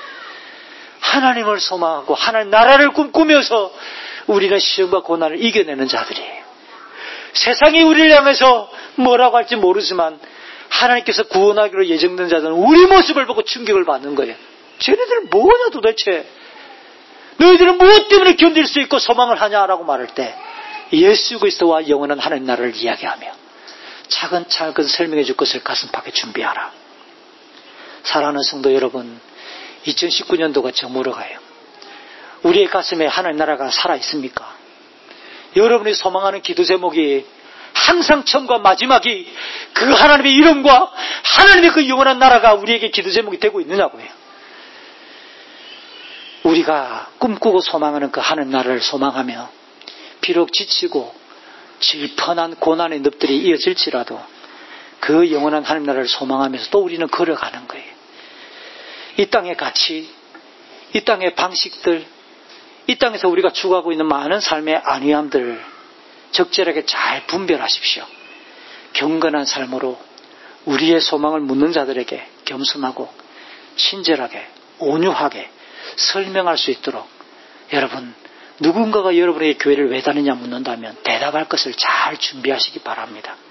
하나님을 소망하고 하나님 나라를 꿈꾸면서 우리는 시험과 고난을 이겨내는 자들이에요. 세상이 우리를 향해서 뭐라고 할지 모르지만 하나님께서 구원하기로 예정된 자들은 우리 모습을 보고 충격을 받는 거예요. 쟤네들은 뭐냐 도대체. 너희들은 무엇 때문에 견딜 수 있고 소망을 하냐라고 말할 때 예수 그리스도와 영원한 하나님 나라를 이야기하며 차근차근 설명해 줄 것을 가슴팍에 준비하라. 사랑하는 성도 여러분, 이천십구 년도가 저물어가요. 우리의 가슴에 하나님 나라가 살아있습니까? 여러분이 소망하는 기도 제목이 항상 처음과 마지막이 그 하나님의 이름과 하나님의 그 영원한 나라가 우리에게 기도 제목이 되고 있느냐고요. 우리가 꿈꾸고 소망하는 그 하나님 나라를 소망하며 비록 지치고 질펀한 고난의 늪들이 이어질지라도 그 영원한 하나님 나라를 소망하면서 또 우리는 걸어가는 거예요. 이 땅의 가치, 이 땅의 방식들, 이 땅에서 우리가 추구하고 있는 많은 삶의 안위함들을 적절하게 잘 분별하십시오. 경건한 삶으로 우리의 소망을 묻는 자들에게 겸손하고 친절하게 온유하게 설명할 수 있도록 여러분, 누군가가 여러분에게 교회를 왜 다니냐 묻는다면 대답할 것을 잘 준비하시기 바랍니다.